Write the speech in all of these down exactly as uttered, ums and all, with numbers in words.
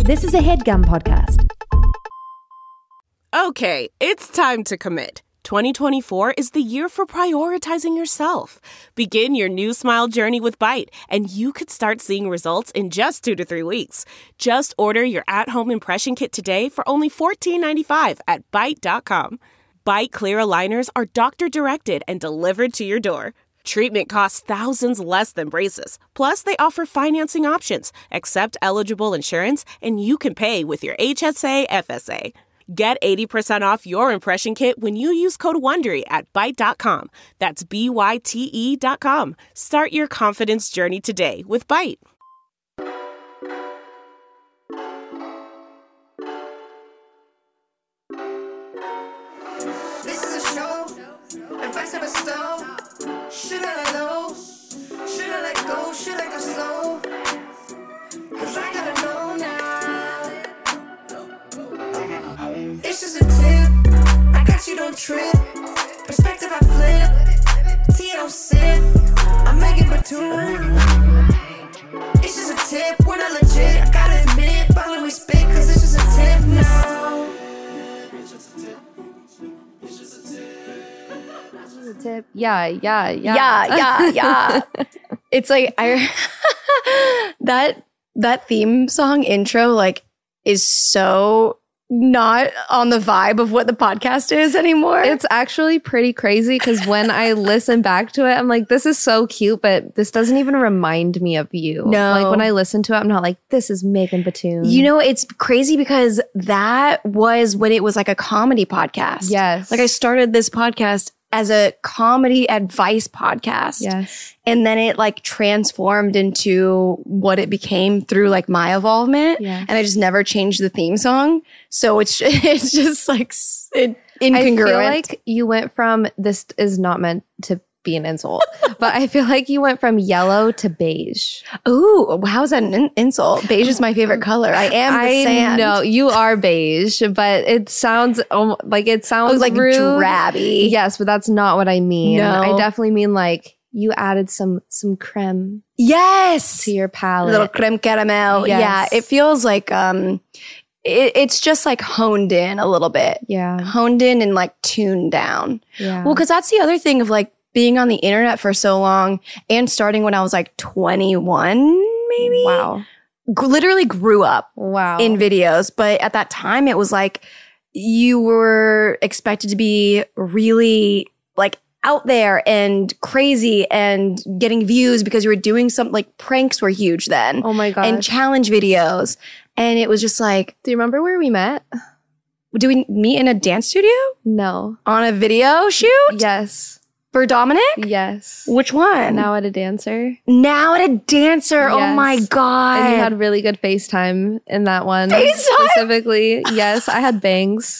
This is a HeadGum podcast. Okay, it's time to commit. twenty twenty-four is the year for prioritizing yourself. Begin your new smile journey with Byte, and you could start seeing results in just two to three weeks. Just order your at-home impression kit today for only fourteen ninety-five at byte dot com. Byte clear aligners are doctor-directed and delivered to your door. Treatment costs thousands less than braces. Plus, they offer financing options, accept eligible insurance, and you can pay with your H S A F S A. Get eighty percent off your impression kit when you use code WONDERY at byte dot com. That's B Y T E dot com. Start your confidence journey today with Byte. This is a show. Advice of a stone. Should I let go? Should I let go? Should I go slow? Cause I gotta know now. It's just a tip. I got you, don't trip. Perspective I flip. Tea I don't sip. I'm Megan Batoon. It's just a tip. We're not legit. I gotta admit. But when we spit, cause it's just a tip now. It's just a tip. It's just a tip. Tip. Yeah, yeah, yeah. Yeah, yeah, yeah. It's like I that that theme song intro like is so not on the vibe of what the podcast is anymore. It's actually pretty crazy because when I listen back to it, I'm like, this is so cute, but this doesn't even remind me of you. No. Like when I listen to it, I'm not like, this is Megan Batoon. You know, it's crazy because that was when it was like a comedy podcast. Yes. Like I started this podcast as a comedy advice podcast. Yes. And then it like transformed into what it became through like my involvement. Yeah. And I just never changed the theme song. So it's it's just like it, incongruent. I feel like you went from, this is not meant to be an insult, but I feel like you went from yellow to beige. Ooh, how's that an in- insult? Beige is my favorite color. I am the I sand. know you are beige, but it sounds um, like it sounds Oh, like rude. drabby. Yes, but that's not what I mean. No. I definitely mean like you added some some creme Yes. to your palette. Little creme caramel. Yes. Yeah. It feels like um it, it's just like honed in a little bit. Yeah. Honed in and like tuned down. Yeah. Well, because that's the other thing of like being on the internet for so long and starting when I was like twenty-one, maybe. Wow. G- literally grew up Wow. in videos. But at that time, it was like you were expected to be really like out there and crazy and getting views because you were doing something like pranks were huge then. Oh my god. And challenge videos. And it was just like, Do you remember where we met? do we meet in a dance studio? No. On a video shoot? Yes. For Dominic? Yes. Which one? Now at a dancer. Now at a dancer. Oh Yes. my God. And you had really good FaceTime in that one. FaceTime? Specifically. Yes, I had bangs.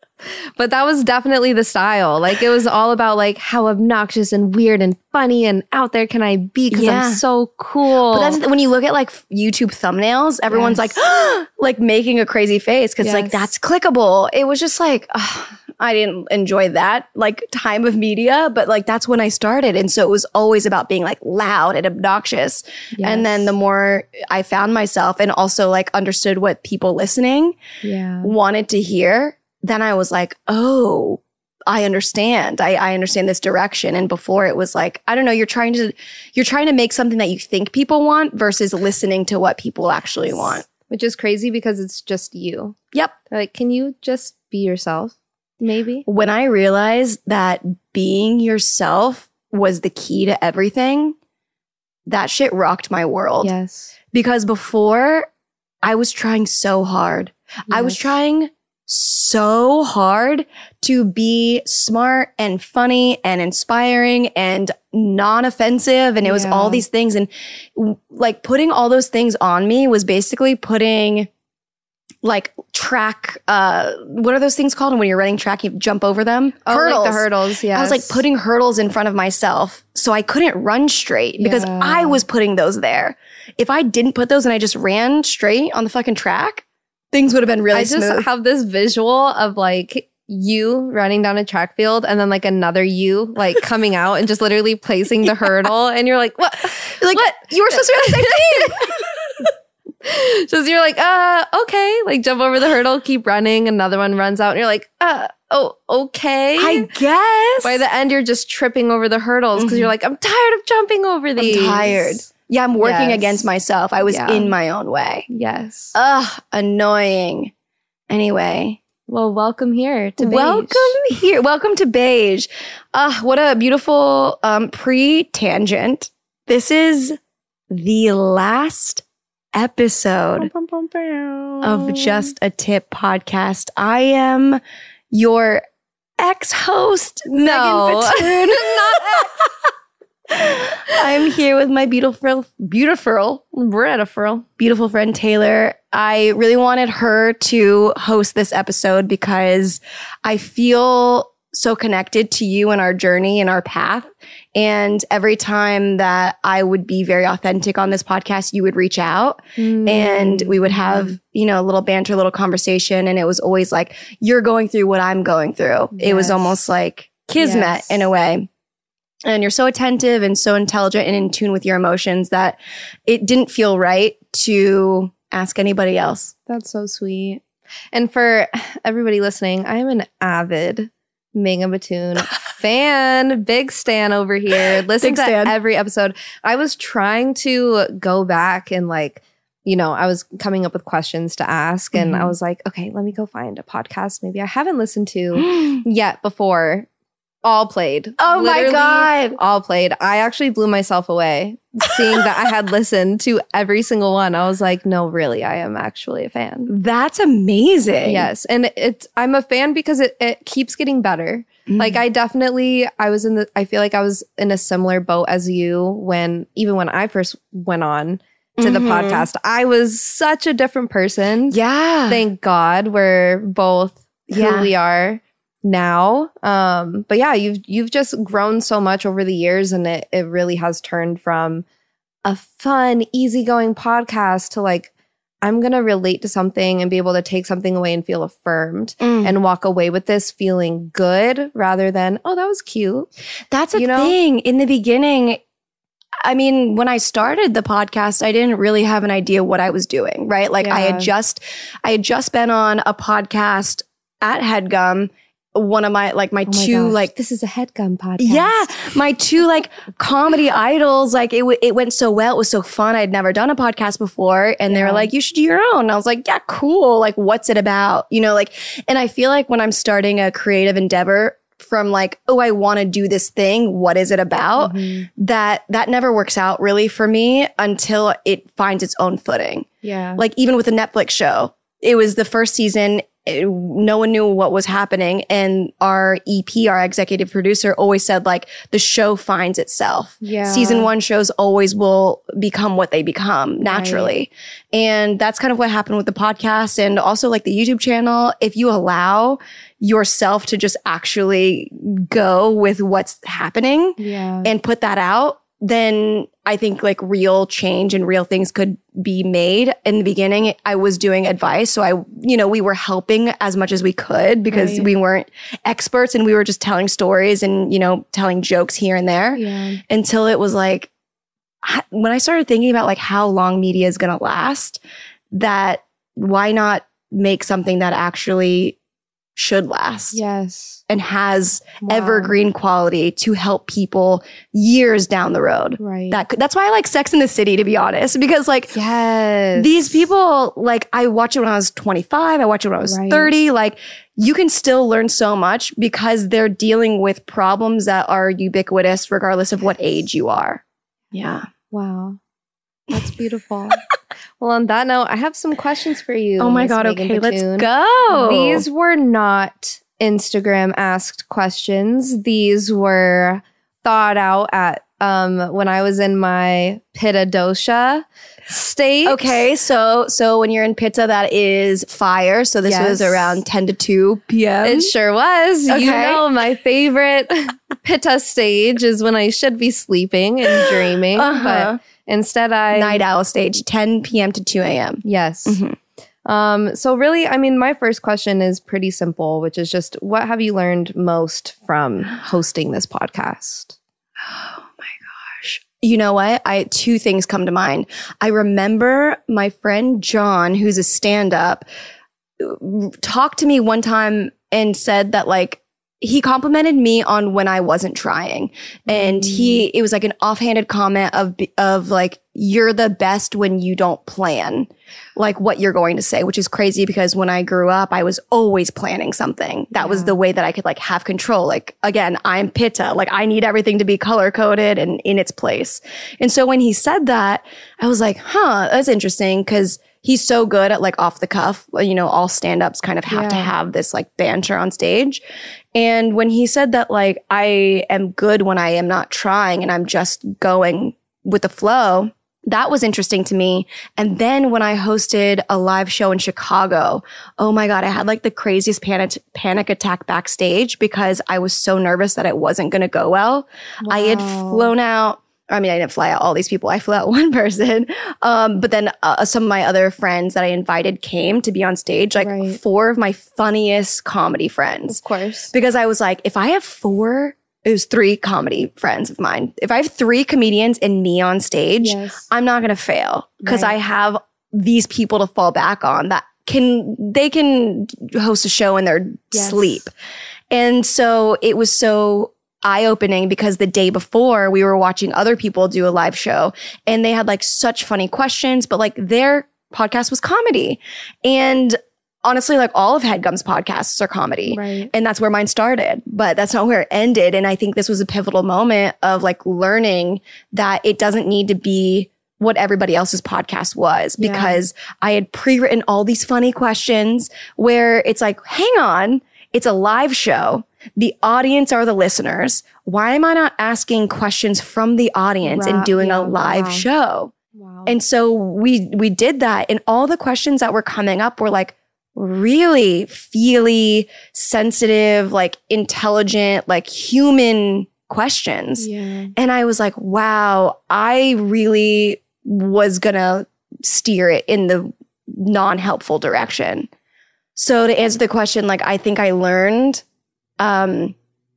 But that was definitely the style. Like it was all about like how obnoxious and weird and funny and out there can I be because Yeah. I'm so cool. But that's when you look at like YouTube thumbnails, everyone's Yes. like, like making a crazy face because like Yes. that's clickable. It was just like, ugh, I didn't enjoy that like time of media, but like that's when I started. And so it was always about being like loud and obnoxious. And then the more I found myself and also like understood what people listening yeah. wanted to hear, then I was like, oh, I understand. I, I understand this direction. And before it was like, I don't know, you're trying to, you're trying to make something that you think people want versus listening to what people actually want. Which is crazy because it's just you. Yep. Like, can you just be yourself? Maybe. When I realized that being yourself was the key to everything, that shit rocked my world. Yes. Because before I was trying so hard. I was Yes. trying so hard to be smart and funny and inspiring and non-offensive. And it was Yeah. all these things. And w- like putting all those things on me was basically putting like track, uh, what are those things called when you're running track, you jump over them? Oh, like the hurdles, yes. I was like putting hurdles in front of myself so I couldn't run straight because Yeah. I was putting those there. If I didn't put those and I just ran straight on the fucking track, things would have been really I just smooth. have this visual of like you running down a track field and then like another you like coming out and just literally placing the hurdle and you're like, what? You're like, what? You were supposed to be on the same team. Just you're like, uh, okay. Like jump over the hurdle, keep running. Another one runs out and you're like, uh, oh, okay. I guess. By the end, you're just tripping over the hurdles because Mhm. you're like, I'm tired of jumping over these. I'm tired. Yeah, I'm working Yes. against myself. I was Yeah. in my own way. Yes. Ugh, annoying. Anyway, Well, welcome here to Beige. welcome here. Welcome to Beige. Uh, what a beautiful um, pre-tangent. This is the last episode of Just a Tip podcast. I am your ex-host, No. Megan Patoon. I'm here with my beautiful, beautiful, Beautiful. beautiful friend Taylor. I really wanted her to host this episode because I feel so connected to you and our journey and our path. And every time that I would be very authentic on this podcast, you would reach out and we would have, you know, a little banter, a little conversation. And it was always like, you're going through what I'm going through. It was Yes. almost like kismet Yes. in a way. And you're so attentive and so intelligent and in tune with your emotions that it didn't feel right to ask anybody else. That's so sweet. And for everybody listening, I am an avid Megan Patoon fan, big stan over here. Listen Big to stan. every episode. I was trying to go back and like, you know, I was coming up with questions to ask and I Mhm. was like, okay, let me go find a podcast maybe I haven't listened to yet before. All played. Oh my Literally God. all played. I actually blew myself away seeing that I had listened to every single one. I was like, no, really, I am actually a fan. That's amazing. Yes. And it's, I'm a fan because it, it keeps getting better. Mm. Like I definitely, I was in the, I feel like I was in a similar boat as you when, even when I first went on to the Mhm. podcast, I was such a different person. Yeah. Thank God we're both Yeah. who we are now. Um, but yeah, you've, you've just grown so much over the years and it, it really has turned from a fun, easygoing podcast to like, I'm going to relate to something and be able to take something away and feel affirmed Mm. and walk away with this feeling good rather than, oh, that was cute. That's a you know? thing. In the beginning, I mean, when I started the podcast, I didn't really have an idea what I was doing, right? Like I Yeah. had just, I had just been on a podcast at HeadGum. One of my, like my Oh my two, gosh, like, this is a HeadGum podcast. yeah, my two like comedy idols, like it, w- it went so well. It was so fun. I'd never done a podcast before. And they were Yeah. like, you should do your own. And I was like, yeah, cool. Like, what's it about? You know, like, and I feel like when I'm starting a creative endeavor from like, oh, I want to do this thing. What is it about? Mhm. That, that never works out really for me until it finds its own footing. Yeah. Like even with the Netflix show, it was the first season. It- no one knew what was happening. And our E P, our executive producer, always said like the show finds itself. Yeah. Season one shows always will become what they become naturally. And that's kind of what happened with the podcast and also like the YouTube channel. If you allow yourself to just actually go with what's happening yeah. and put that out, then I think like real change and real things could be made. In the beginning, I was doing advice. So I, you know, we were helping as much as we could because Right. we weren't experts and we were just telling stories and, you know, telling jokes here and there yeah. until it was like, I- when I started thinking about like how long media is going to last, that why not make something that actually should last Yes. and has Wow. evergreen quality to help people years down the road. Right. That could, that's why I like Sex in the City, to be honest, because like yes. these people, like I watched it when I was twenty-five, I watched it when I was Right. thirty. Like you can still learn so much because they're dealing with problems that are ubiquitous regardless of what age you are. Yeah. Wow. That's beautiful. Well, on that note, I have some questions for you. Oh my Miss God. Megan Okay, let's Patoon. go. These were not Instagram asked questions. These were thought out at um when I was in my Pitta dosha state. Okay, so so when you're in Pitta, that is fire. So this Yes. was around ten to two p.m. It sure was. You Okay. know, my favorite Pitta stage is when I should be sleeping and dreaming, Uh-huh. but instead I Night owl stage, ten p.m. to two a.m. Yes. Mhm. Um, so really, I mean, my first question is pretty simple, which is just what have you learned most from hosting this podcast? Oh my gosh. You know what? I two things come to mind. I remember my friend John, who's a stand-up, talked to me one time and said that like he complimented me on when I wasn't trying. And he, it was like an offhanded comment of, of like, you're the best when you don't plan like what you're going to say, which is crazy because when I grew up, I was always planning something. That yeah. was the way that I could like have control. Like, again, I'm Pitta. Like I need everything to be color coded and in its place. And so when he said that, I was like, huh, that's interesting. Cause he's so good at like off the cuff, you know, all stand-ups kind of have yeah. to have this like banter on stage. And when he said that, like, I am good when I am not trying and I'm just going with the flow, that was interesting to me. And then when I hosted a live show in Chicago, oh my God, I had like the craziest panic, panic attack backstage because I was so nervous that it wasn't going to go well. Wow. I had flown out. I mean, I didn't fly out all these people. I flew out one person. Um, but then uh, some of my other friends that I invited came to be on stage, like right. four of my funniest comedy friends. Of course. Because I was like, if I have four, it was three comedy friends of mine. If I have three comedians and me on stage, yes. I'm not going to fail because right. I have these people to fall back on that can, they can host a show in their yes. sleep. And so it was so eye-opening because the day before we were watching other people do a live show and they had like such funny questions, but like their podcast was comedy. And honestly, like all of HeadGum's podcasts are comedy. Right. And that's where mine started, but that's not where it ended. And I think this was a pivotal moment of like learning that it doesn't need to be what everybody else's podcast was because yeah. I had pre-written all these funny questions where it's like, hang on, it's a live show. The audience are the listeners. Why am I not asking questions from the audience wow. and doing yeah, a live wow. show? Wow. And so we we did that. And all the questions that were coming up were like really feely, sensitive, like intelligent, like human questions. Yeah. And I was like, wow, I really was going to steer it in the non-helpful direction. So to answer the question, like I think I learned um,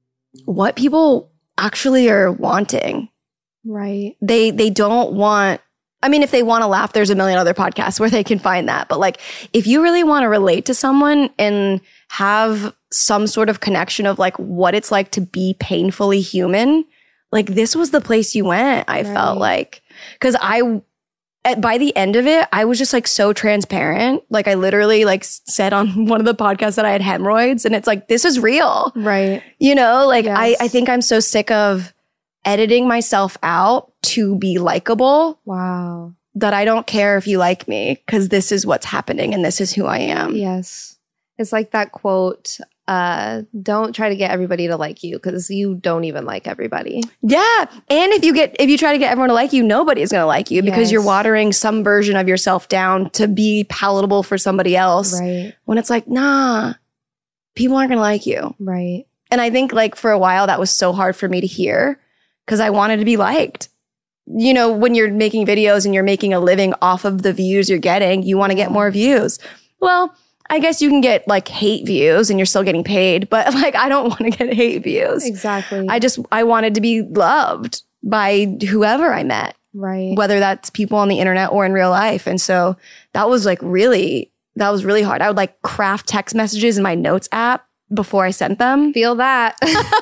what people actually are wanting. Right. They they don't want, I mean, if they want to laugh, there's a million other podcasts where they can find that. But like, if you really want to relate to someone and have some sort of connection of like what it's like to be painfully human, like this was the place you went, I right. felt like. Because I... At, by the end of it, I was just like so transparent. Like I literally like said on one of the podcasts that I had hemorrhoids and it's like, this is real. Right. You know, like yes. I, I think I'm so sick of editing myself out to be likable. Wow. That I don't care if you like me because this is what's happening and this is who I am. Yes. It's like that quote, uh, don't try to get everybody to like you because you don't even like everybody. Yeah. And if you get, if you try to get everyone to like you, nobody is going to like you because yes. you're watering some version of yourself down to be palatable for somebody else. Right. When it's like, nah, people aren't going to like you. Right. And I think like for a while that was so hard for me to hear because I wanted to be liked. You know, when you're making videos and you're making a living off of the views you're getting, you want to get more views. Well, I guess you can get like hate views and you're still getting paid, but like I don't want to get hate views. Exactly. I just, I wanted to be loved by whoever I met. Right. Whether that's people on the internet or in real life. And so that was like really, that was really hard. I would like craft text messages in my notes app before I sent them. Feel that.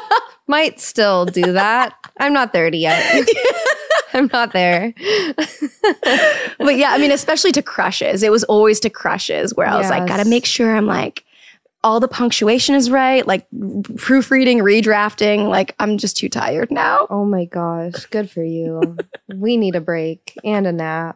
Might still do that. I'm not thirty yet. I'm not there. But yeah, I mean, especially to crushes. It was always to crushes where I was yes. like, gotta make sure I'm like, all the punctuation is right. Like proofreading, redrafting. Like I'm just too tired now. Oh my gosh. Good for you. We need a break and a nap.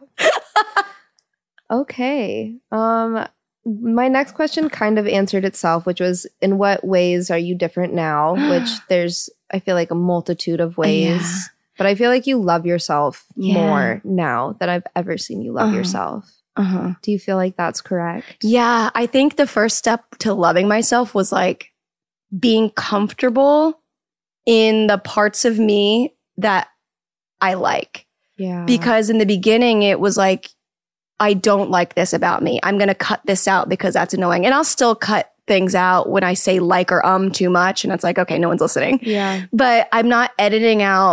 Okay. Um, my next question kind of answered itself, which was, in what ways are you different now? Which there's, I feel like, a multitude of ways. Yeah. But I feel like you love yourself yeah. more now than I've ever seen you love uh-huh. yourself. Uh-huh. Do you feel like that's correct? Yeah. I think the first step to loving myself was like being comfortable in the parts of me that I like. Yeah. Because in the beginning, it was like, I don't like this about me. I'm going to cut this out because that's annoying. And I'll still cut things out when I say like or um too much. And it's like, okay, no one's listening. Yeah. But I'm not editing out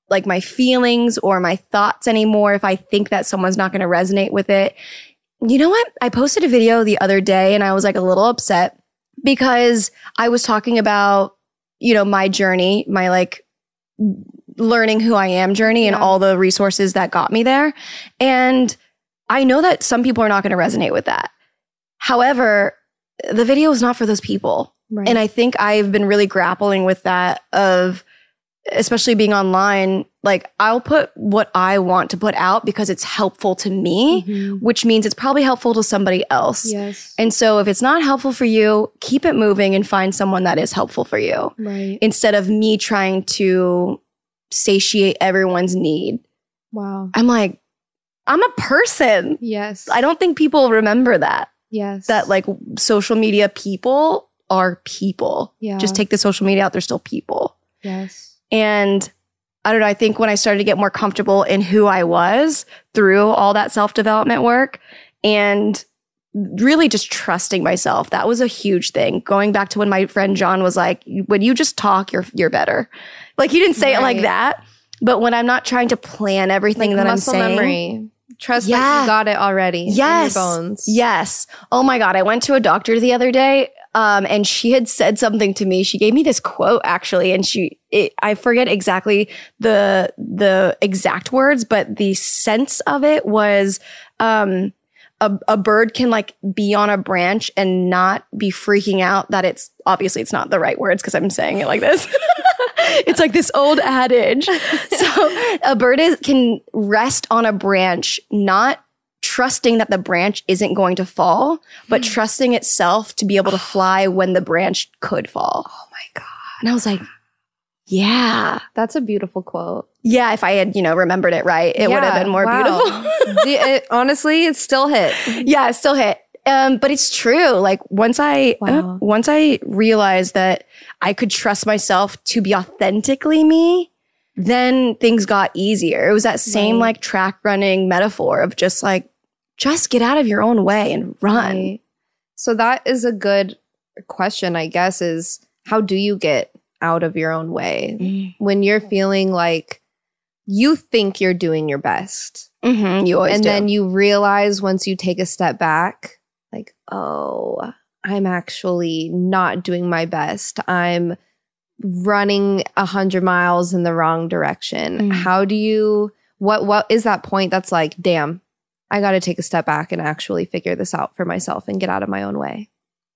like my feelings or my thoughts anymore if I think that someone's not going to resonate with it. You know what? I posted a video the other day and I was like a little upset because I was talking about, you know, my journey, my like learning who I am journey and Yeah. all the resources that got me there. And I know that some people are not going to resonate with that. However, the video is not for those people. Right. And I think I've been really grappling with that of, especially being online, like I'll put what I want to put out because it's helpful to me, Mhm. which means it's probably helpful to somebody else. Yes. And so if it's not helpful for you, keep it moving and find someone that is helpful for you Right. instead of me trying to satiate everyone's need. Wow. I'm like, I'm a person. Yes. I don't think people remember that, Yes. that like social media people are people. Yeah. Just take the social media out. They're still people. Yes. And I don't know, I think when I started to get more comfortable in who I was through all that self-development work and really just trusting myself, that was a huge thing. Going back to when my friend John was like, when you just talk, you're you're better. Like he didn't say it like Right. that, but when I'm not trying to plan everything Like that I'm muscle saying. memory. Trust Yeah. that you got it already. Yes. In your bones. Yes. Oh my God. I went to a doctor the other day um, and she had said something to me. She gave me this quote actually. And she, it, I forget exactly the, the exact words, but the sense of it was, um, a, a bird can like be on a branch and not be freaking out that it's obviously it's not the right words because I'm saying it like this. It's like this old adage. So a bird is, can rest on a branch, not trusting that the branch isn't going to fall, but trusting itself to be able to fly when the branch could fall. Oh my God. And I was like, yeah. That's a beautiful quote. Yeah, if I had, you know, remembered it right, it would have Yeah, been more wow. beautiful. The- it- honestly, it still hit. Yeah, it still hit. Um, but it's true. Like once I Wow. uh, once I realized that I could trust myself to be authentically me, then things got easier. It was that same Right. like track running metaphor of just like, just get out of your own way and run. Right. So that is a good question, I guess, is how do you get out of your own way when you're feeling like you think you're doing your best? Mm-hmm, you always and do. then you realize once you take a step back, like, oh, I'm actually not doing my best. I'm running a hundred miles in the wrong direction. Mm. How do you, what, what is that point that's like, damn, I got to take a step back and actually figure this out for myself and get out of my own way?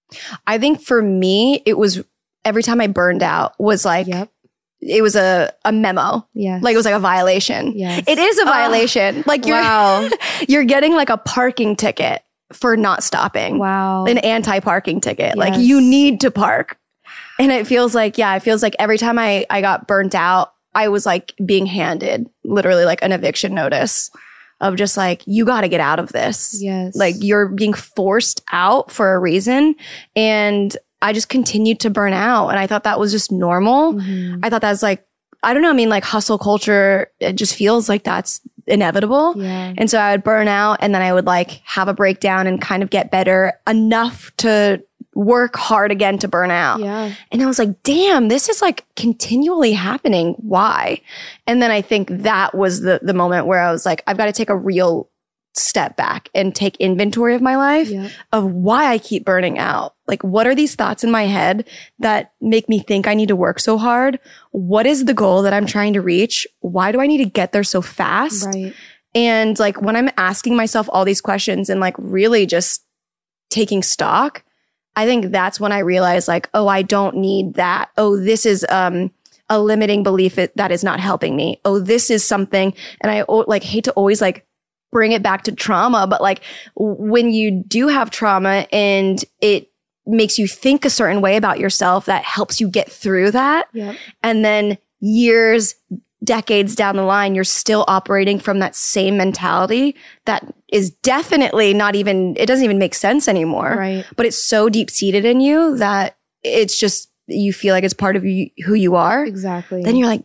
I think for me, it was every time I burned out was like, Yep. it was a, a memo. Yes. Like it was like a violation. Yes. It is a Oh. violation. Like you're, Wow. you're getting like a parking ticket for not stopping. Wow. An anti-parking ticket. Like Yes. you need to park. And it feels like, yeah, it feels like every time I, I got burnt out, I was like being handed literally like an eviction notice of just like, you got to get out of this. Yes. Like you're being forced out for a reason. And I just continued to burn out. And I thought that was just normal. Mhm. I thought that was like, I don't know. I mean, like hustle culture, it just feels like that's inevitable. Yeah. And so I would burn out and then I would like have a breakdown and kind of get better enough to work hard again to burn out. Yeah. And I was like, damn, this is like continually happening. Why? And then I think that was the the moment where I was like, I've got to take a real step back and take inventory of my life Yep. of why I keep burning out. Like, what are these thoughts in my head that make me think I need to work so hard? What is the goal that I'm trying to reach? Why do I need to get there so fast? Right. And like when I'm asking myself all these questions and like really just taking stock, I think that's when I realize like, oh, I don't need that. Oh, this is um a limiting belief it, that is not helping me. Oh, this is something. And I oh, like hate to always like bring it back to trauma, but like when you do have trauma and it makes you think a certain way about yourself, that helps you get through that. Yep. And then years, decades down the line, you're still operating from that same mentality that is definitely not even, it doesn't even make sense anymore. Right. But it's so deep seated in you that it's just, you feel like it's part of you, who you are. Exactly. Then you're like,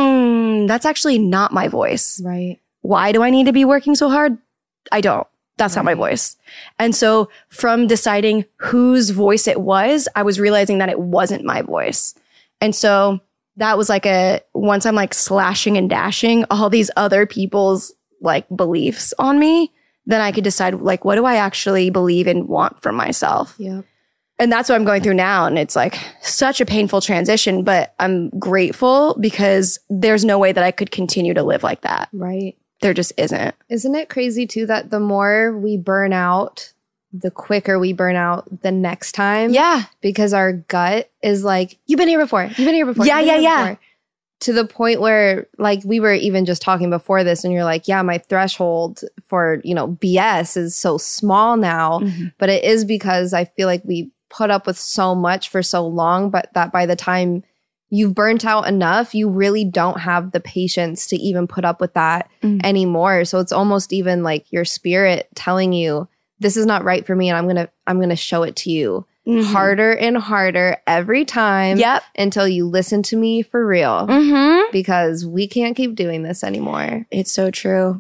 mm, that's actually not my voice. right. Why do I need to be working so hard? I don't. That's not my Right. voice. And so from deciding whose voice it was, I was realizing that it wasn't my voice. And so that was like a, once I'm like slashing and dashing all these other people's like beliefs on me, then I could decide like, what do I actually believe and want for myself? Yeah. And that's what I'm going through now. And it's like such a painful transition, but I'm grateful because there's no way that I could continue to live like that. Right. There just isn't. Isn't it crazy too that the more we burn out, the quicker we burn out the next time? Yeah. Because our gut is like, you've been here before. You've been here before. Yeah, You've been yeah, here yeah. before." To the point where, like, we were even just talking before this, and you're like, yeah, my threshold for, you know, B S is so small now. Mm-hmm. But it is because I feel like we put up with so much for so long, but that by the time you've burnt out enough, you really don't have the patience to even put up with that Mm. anymore. So it's almost even like your spirit telling you, this is not right for me, and I'm going to I'm going to show it to you Mhm. harder and harder every time Yep. until you listen to me for real, Mm-hmm. because we can't keep doing this anymore. It's so true.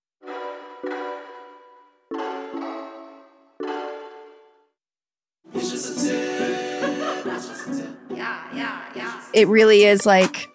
It really is like,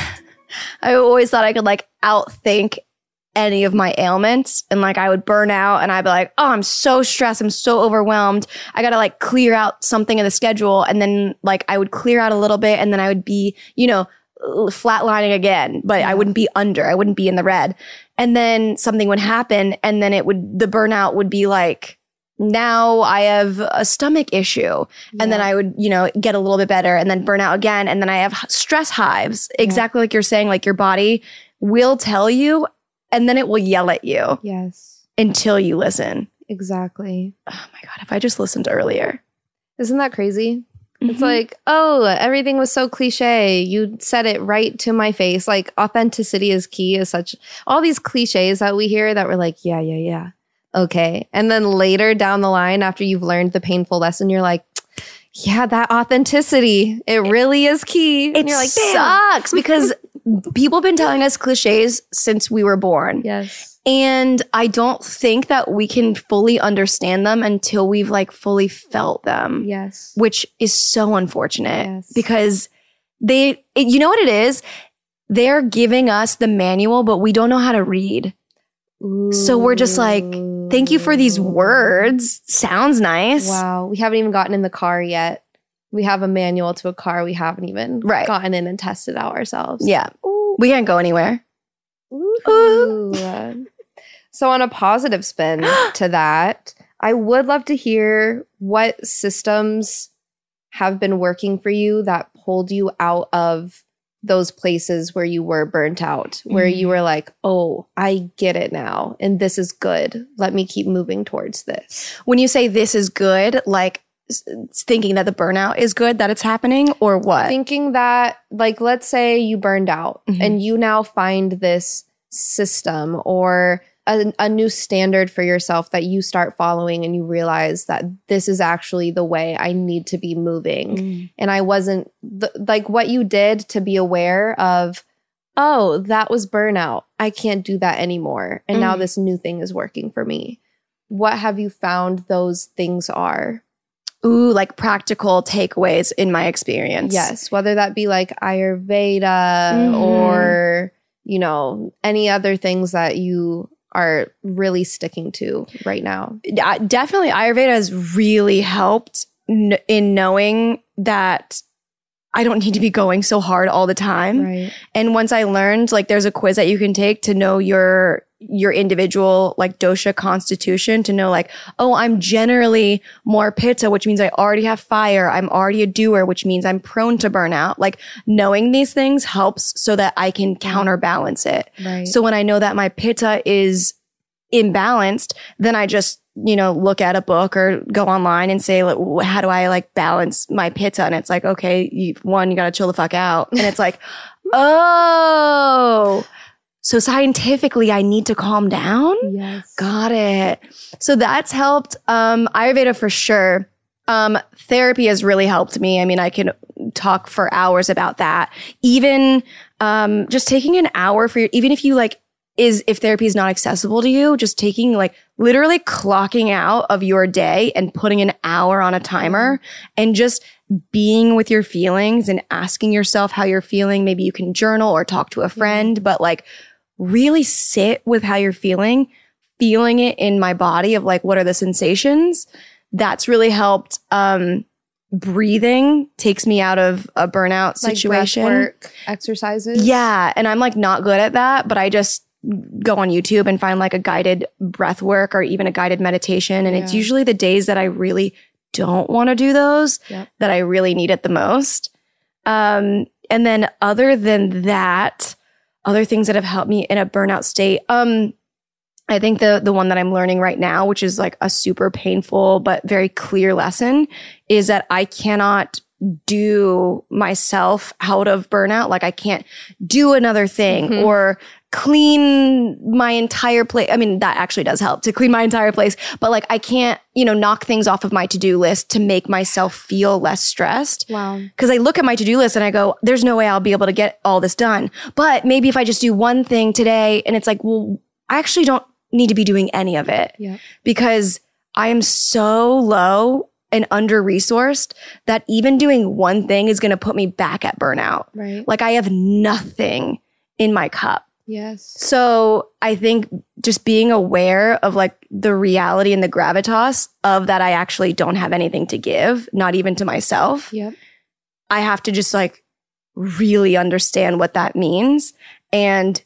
I always thought I could like outthink any of my ailments, and like I would burn out and I'd be like, oh, I'm so stressed. I'm so overwhelmed. I got to like clear out something in the schedule. And then like I would clear out a little bit and then I would be, you know, flatlining again, but I wouldn't be under, I wouldn't be in the red. And then something would happen and then it would, the burnout would be like, now I have a stomach issue. And then I would, you know, get a little bit better and then burn out again. And then I have h- stress hives, exactly like you're saying, like your body will tell you and then it will yell at you Yes, until you listen. exactly. Oh my God, if I just listened earlier. Isn't that crazy? It's Mhm. like, oh, everything was so cliche. You said it right to my face. Like, authenticity is key is such, all these cliches that we hear that we're like, yeah, yeah, yeah. Okay. And then later down the line, after you've learned the painful lesson, you're like, yeah, that authenticity, it really is key. It and you're like, damn. sucks because people have been telling us cliches since we were born. Yes. And I don't think that we can fully understand them until we've like fully felt them. Yes. Which is so unfortunate Yes. because they, it, you know what it is? They're giving us the manual, but we don't know how to read. So we're just like, thank you for these words. Sounds nice. Wow. We haven't even gotten in the car yet. We have a manual to a car. We haven't even Right. gotten in and tested out ourselves. Yeah. We can't go anywhere. Ooh. So on a positive spin to that, I would love to hear what systems have been working for you that pulled you out of those places where you were burnt out, where you were like, oh, I get it now. And this is good. Let me keep moving towards this. When you say this is good, like s- thinking that the burnout is good, that it's happening, or what? Thinking that, like, let's say you burned out Mhm. and you now find this system or a, a new standard for yourself that you start following and you realize that this is actually the way I need to be moving. Mm. And I wasn't th- like what you did to be aware of, oh, that was burnout. I can't do that anymore. And now Mm. this new thing is working for me. What have you found those things are? Ooh, like practical takeaways in my experience. Yes, whether that be like Ayurveda Mhm. or, you know, any other things that you are really sticking to right now. Yeah, definitely Ayurveda has really helped n- in knowing that I don't need to be going so hard all the time. Right. And once I learned, like, there's a quiz that you can take to know your your individual like dosha constitution, to know like, oh, I'm generally more pitta, which means I already have fire. I'm already a doer, which means I'm prone to burnout. Like, knowing these things helps so that I can counterbalance it. Right. So when I know that my pitta is imbalanced, then I just, you know, look at a book or go online and say, like, wh- how do I like balance my pitta? And it's like, okay, you, one, you got to chill the fuck out. And it's like, oh, so scientifically I need to calm down. yes. Got it. So that's helped. Um, Ayurveda for sure. Um, therapy has really helped me. I mean, I can talk for hours about that. Even, um, just taking an hour for your, even if you like, is, if therapy is not accessible to you, just taking like literally clocking out of your day and putting an hour on a timer and just being with your feelings and asking yourself how you're feeling. Maybe you can journal or talk to a friend, but like really sit with how you're feeling, feeling it in my body of like, what are the sensations? That's really helped. Um, breathing takes me out of a burnout situation. Like breath work exercises. Yeah. And I'm like not good at that, but I just go on YouTube and find like a guided breath work or even a guided meditation. And yeah. it's usually the days that I really don't want to do those yep. that I really need it the most. Um, and then other than that, other things that have helped me in a burnout state, um, I think the the one that I'm learning right now, which is like a super painful but very clear lesson, is that I cannot do myself out of burnout. Like I can't do another thing mm-hmm. or clean my entire place. I mean, that actually does help to clean my entire place, but like I can't, you know, knock things off of my to-do list to make myself feel less stressed. Wow. Because I look at my to-do list and I go, there's no way I'll be able to get all this done. But maybe if I just do one thing today, and it's like, well, I actually don't need to be doing any of it yeah. because I am so low and under-resourced that even doing one thing is going to put me back at burnout. Right. Like I have nothing in my cup. Yes. So I think just being aware of like the reality and the gravitas of that I actually don't have anything to give, not even to myself. Yep. I have to just like really understand what that means. And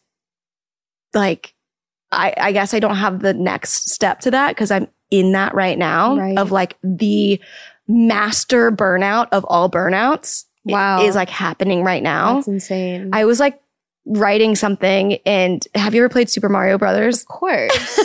like, I, I guess I don't have the next step to that because I'm in that right now right. of like the master burnout of all burnouts. Wow. Is like happening right now. That's insane. I was like writing something, and have you ever played Super Mario Brothers? Of course.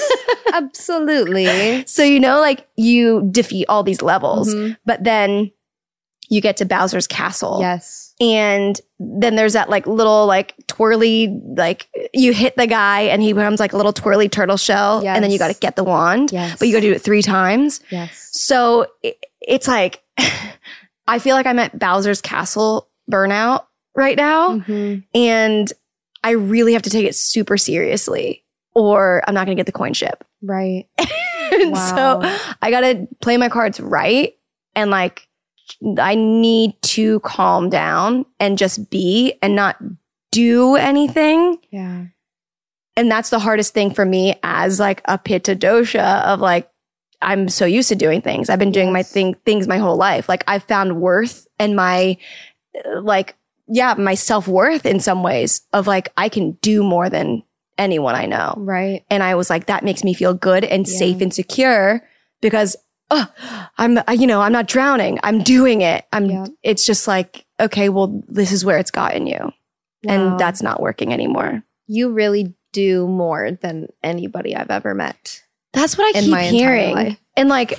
Absolutely. So, you know, like you defeat all these levels, mm-hmm. but then you get to Bowser's castle. Yes. And then there's that like little like twirly, like you hit the guy and he becomes like a little twirly turtle shell. Yes. And then you got to get the wand, yes. but you got to do it three times. Yes. So it, it's like, I feel like I'm at Bowser's castle burnout right now. Mm-hmm. And I really have to take it super seriously or I'm not going to get the coin ship. Right. And wow. so I got to play my cards right. And like, I need to calm down and just be and not do anything. Yeah. And that's the hardest thing for me as like a pitta dosha of like, I'm so used to doing things. I've been doing yes. my thing, things my whole life. Like I've found worth and my like, yeah, my self-worth in some ways of like, I can do more than anyone I know. Right. And I was like, that makes me feel good and yeah. safe and secure because oh, I'm, you know, I'm not drowning. I'm doing it. I'm, yeah. it's just like, okay, well, this is where it's gotten you. Wow. And that's not working anymore. You really do more than anybody I've ever met. That's what I in keep my hearing. life. And like,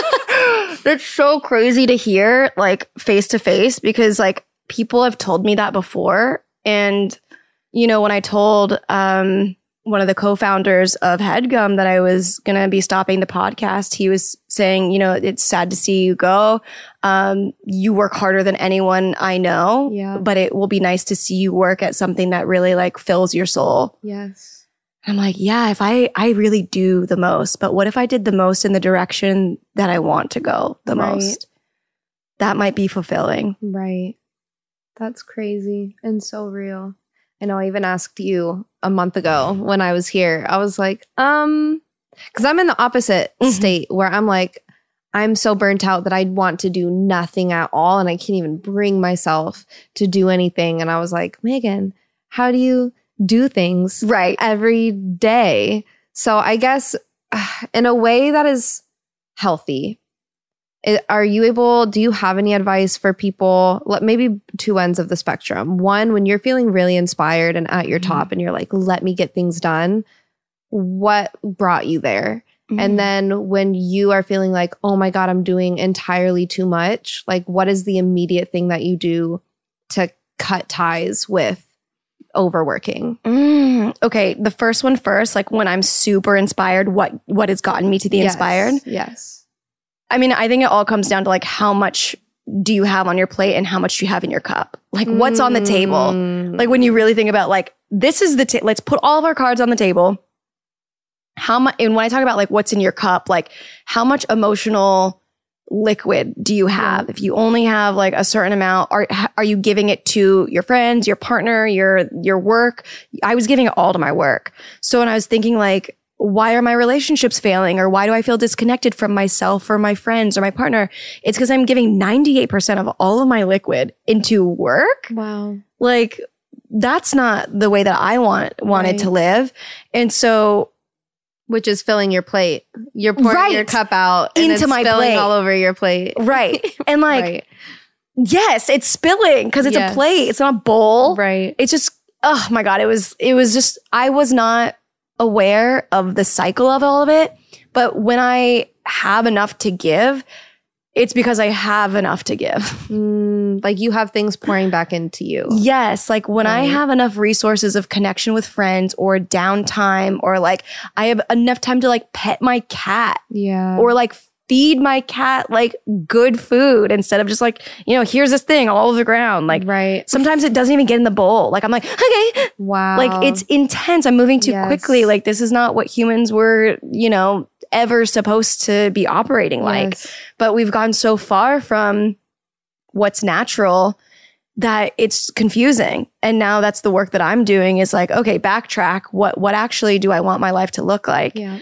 that's so crazy to hear like face to face because like people have told me that before. And, you know, when I told, um, one of the co-founders of HeadGum that I was going to be stopping the podcast, he was saying, you know, it's sad to see you go. Um, you work harder than anyone I know, yeah. but it will be nice to see you work at something that really like fills your soul. Yes. I'm like, yeah, if I, I really do the most, but what if I did the most in the direction that I want to go the right. most? That might be fulfilling. Right. That's crazy and so real. I know I even asked you a month ago when I was here. I was like, um, because I'm in the opposite mm-hmm. state where I'm like, I'm so burnt out that I want to do nothing at all. And I can't even bring myself to do anything. And I was like, Megan, how do you do things right every day? So I guess uh, in a way that is healthy. It, are you able, do you have any advice for people, maybe two ends of the spectrum? One, when you're feeling really inspired and at your top mm-hmm. and you're like, let me get things done, what brought you there? Mm-hmm. And then when you are feeling like, oh my God, I'm doing entirely too much, like what is the immediate thing that you do to cut ties with overworking? Mm, okay, the first one first, like when I'm super inspired, what what has gotten me to be yes, inspired? Yes. I mean, I think it all comes down to like how much do you have on your plate and how much do you have in your cup? Like mm. what's on the table? Like when you really think about like, this is the, ta- let's put all of our cards on the table. How much, and when I talk about like what's in your cup, like how much emotional liquid do you have? If you only have like a certain amount, are are you giving it to your friends, your partner, your your work? I was giving it all to my work. So when I was thinking like, why are my relationships failing? Or why do I feel disconnected from myself or my friends or my partner? It's because I'm giving ninety-eight percent of all of my liquid into work. Wow. Like, that's not the way that I want wanted Right. to live. And so Which is filling your plate. You're pouring Right. your cup out and Into it's my spilling plate. all over your plate. right. And like, right. yes, it's spilling because it's Yes. a plate. It's not a bowl. Right. It's just, oh my God. It was, it was just, I was not aware of the cycle of all of it. But when I have enough to give, it's because I have enough to give. Mm, like you have things pouring back into you. Yes. Like when I Right. have enough resources of connection with friends or downtime, or like I have enough time to like pet my cat Yeah. or like feed my cat like good food instead of just like, you know, here's this thing all over the ground. Like right. sometimes it doesn't even get in the bowl. Like I'm like, okay, Wow. like it's intense. I'm moving too Yes. quickly. Like this is not what humans were, you know, ever supposed to be operating like. Yes. But we've gone so far from what's natural that it's confusing. And now that's the work that I'm doing is like, okay, backtrack. What what actually do I want my life to look like? Yeah.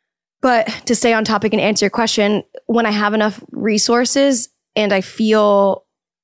But to stay on topic and answer your question, when I have enough resources and I feel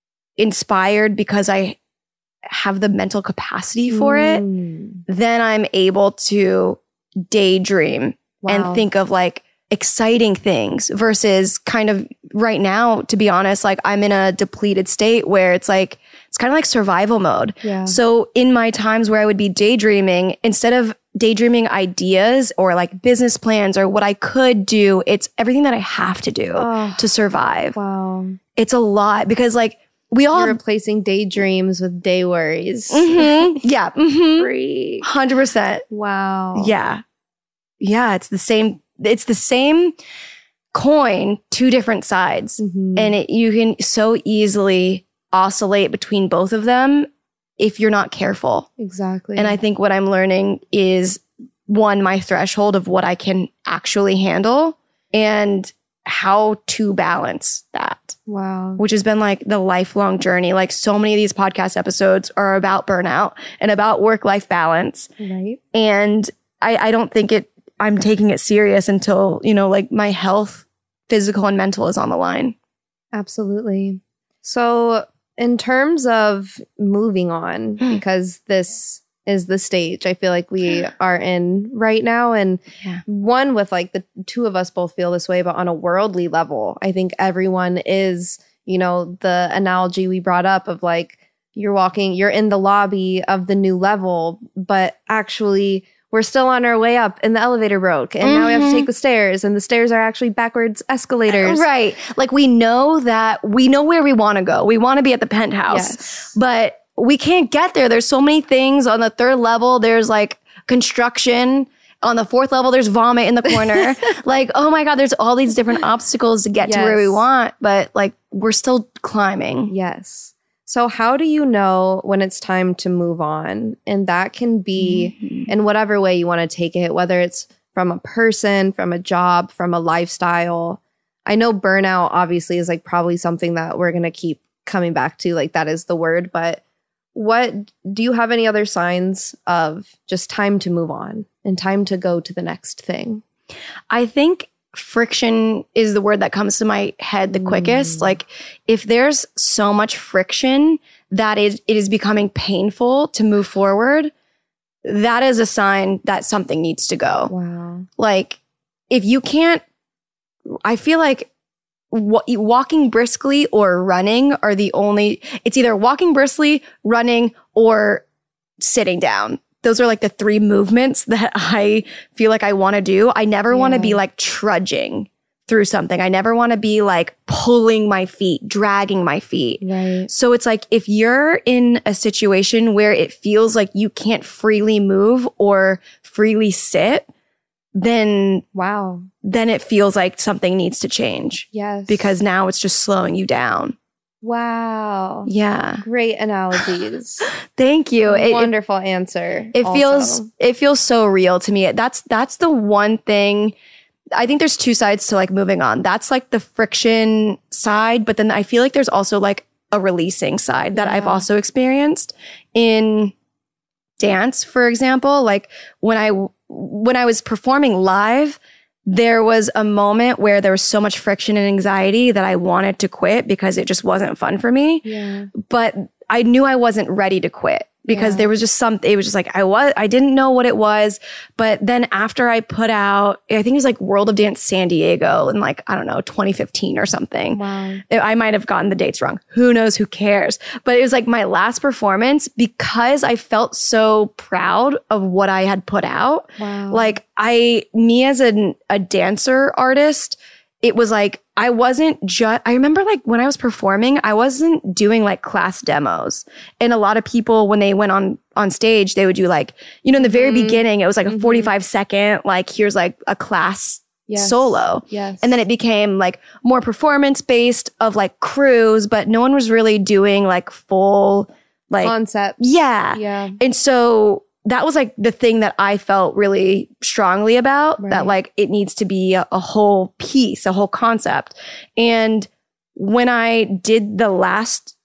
inspired because I have the mental capacity for it, Mm. then I'm able to daydream Wow. and think of like exciting things versus kind of right now, to be honest, like I'm in a depleted state where it's like, it's kind of like survival mode. Yeah. So in my times where I would be daydreaming, instead of daydreaming ideas or like business plans or what I could do, it's everything that I have to do Oh. to survive. Wow. It's a lot because like we all You're have, replacing daydreams with day worries. Mhm. yeah, mhm. Free. one hundred percent. Wow. Yeah. Yeah, it's the same. It's the same coin, two different sides. Mhm. And it, you can so easily oscillate between both of them if you're not careful. Exactly. And I think what I'm learning is one, my threshold of what I can actually handle and how to balance that, wow. which has been like the lifelong journey. Like so many of these podcast episodes are about burnout and about work-life balance. Right. And I, I don't think it, I'm taking it serious until, you know, like my health, physical and mental is on the line. Absolutely. So, in terms of moving on, because this is the stage I feel like we are in right now, and Yeah. one with like the two of us both feel this way, but on a worldly level, I think everyone is, you know, the analogy we brought up of like you're walking, you're in the lobby of the new level, but actually we're still on our way up and the elevator broke and now we have to take the stairs and the stairs are actually backwards escalators. Right. Like we know that we know where we want to go. We want to be at the penthouse, Yes. but we can't get there. There's so many things on the third level. There's like construction. On the fourth level, there's vomit in the corner. Like, oh my God, there's all these different obstacles to get to where we Yes. want, but like we're still climbing. Yes. So how do you know when it's time to move on? And that can be Mm-hmm. in whatever way you want to take it, whether it's from a person, from a job, from a lifestyle. I know burnout obviously is like probably something that we're going to keep coming back to, like that is the word, but what do you have any other signs of just time to move on and time to go to the next thing? I think friction is the word that comes to my head the quickest. Mm. Like if there's so much friction that it, it is becoming painful to move forward, that is a sign that something needs to go. Wow. Like if you can't, I feel like wa- walking briskly or running are the only, it's either walking briskly, running, or sitting down. Those are like the three movements that I feel like I want to do. I never want to Yeah. be like trudging through something. I never want to be like pulling my feet, dragging my feet. Right. So it's like if you're in a situation where it feels like you can't freely move or freely sit, then Wow. then it feels like something needs to change Yes. because now it's just slowing you down. wow. Yeah. Great analogies. Thank you. It, it, Wonderful answer. it also. feels it feels so real to me. That's that's the one thing I think there's two sides to like moving on. That's like the friction side, but then I feel like there's also like a releasing side that yeah. I've also experienced in dance, for example. Like when I when I was performing live, there was a moment where there was so much friction and anxiety that I wanted to quit because it just wasn't fun for me. Yeah. But I knew I wasn't ready to quit. Because yeah. there was just something, it was just like, I was, I didn't know what it was. But then after I put out, I think it was like World of Dance San Diego in like, I don't know, twenty fifteen or something. Wow. I might have gotten the dates wrong. Who knows? Who cares? But it was like my last performance because I felt so proud of what I had put out. Wow. Like I, me as a, a dancer artist, it was like, I wasn't just, I remember like when I was performing, I wasn't doing like class demos. And a lot of people, when they went on, on stage, they would do like, you know, in the very mm-hmm. beginning, it was like a mm-hmm. forty-five second, like here's like a class yes. solo. Yes. And then it became like more performance based of like crews, but no one was really doing like full like concepts. Yeah. Yeah. And so that was like the thing that I felt really strongly about, right. that like it needs to be a, a whole piece, a whole concept. And when I did the last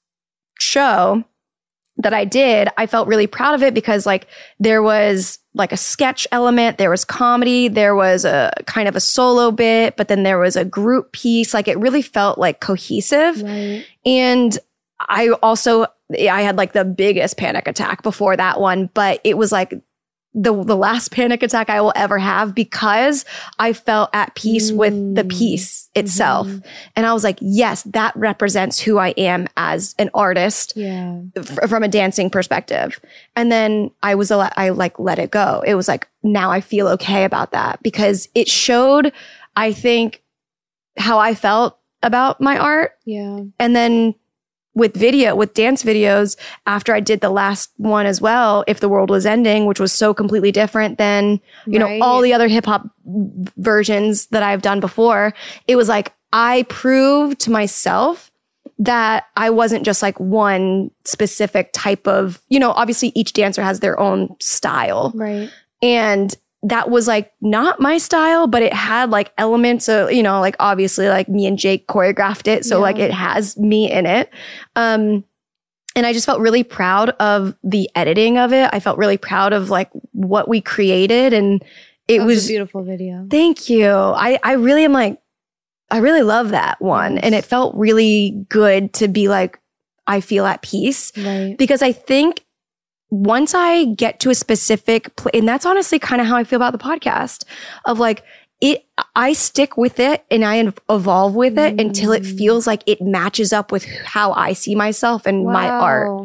show that I did, I felt really proud of it because like there was like a sketch element, there was comedy, there was a kind of a solo bit, but then there was a group piece. Like it really felt like cohesive. Right. And I also, I had like the biggest panic attack before that one, but it was like the the last panic attack I will ever have because I felt at peace mm. with the piece itself. Mm-hmm. And I was like, yes, that represents who I am as an artist yeah. f- from a dancing perspective. And then I was, I like let it go. It was like, now I feel okay about that because it showed, I think, how I felt about my art. Yeah. And then with video, with dance videos, after I did the last one as well, If the World Was Ending, which was so completely different than, you right. know, all the other hip hop versions that I've done before, it was like, I proved to myself that I wasn't just like one specific type of, you know, obviously each dancer has their own style. Right. And that was like not my style, but it had like elements of, you know, like obviously like me and Jake choreographed it. So yeah. like it has me in it. Um, and I just felt really proud of the editing of it. I felt really proud of like what we created. And it that was, was a beautiful video. Thank you. I, I really am like, I really love that one. Yes. And it felt really good to be like, I feel at peace. Right. Because I think once I get to a specific place, and that's honestly kind of how I feel about the podcast of like it, I stick with it and I evolve with it mm. until it feels like it matches up with how I see myself and wow. my art.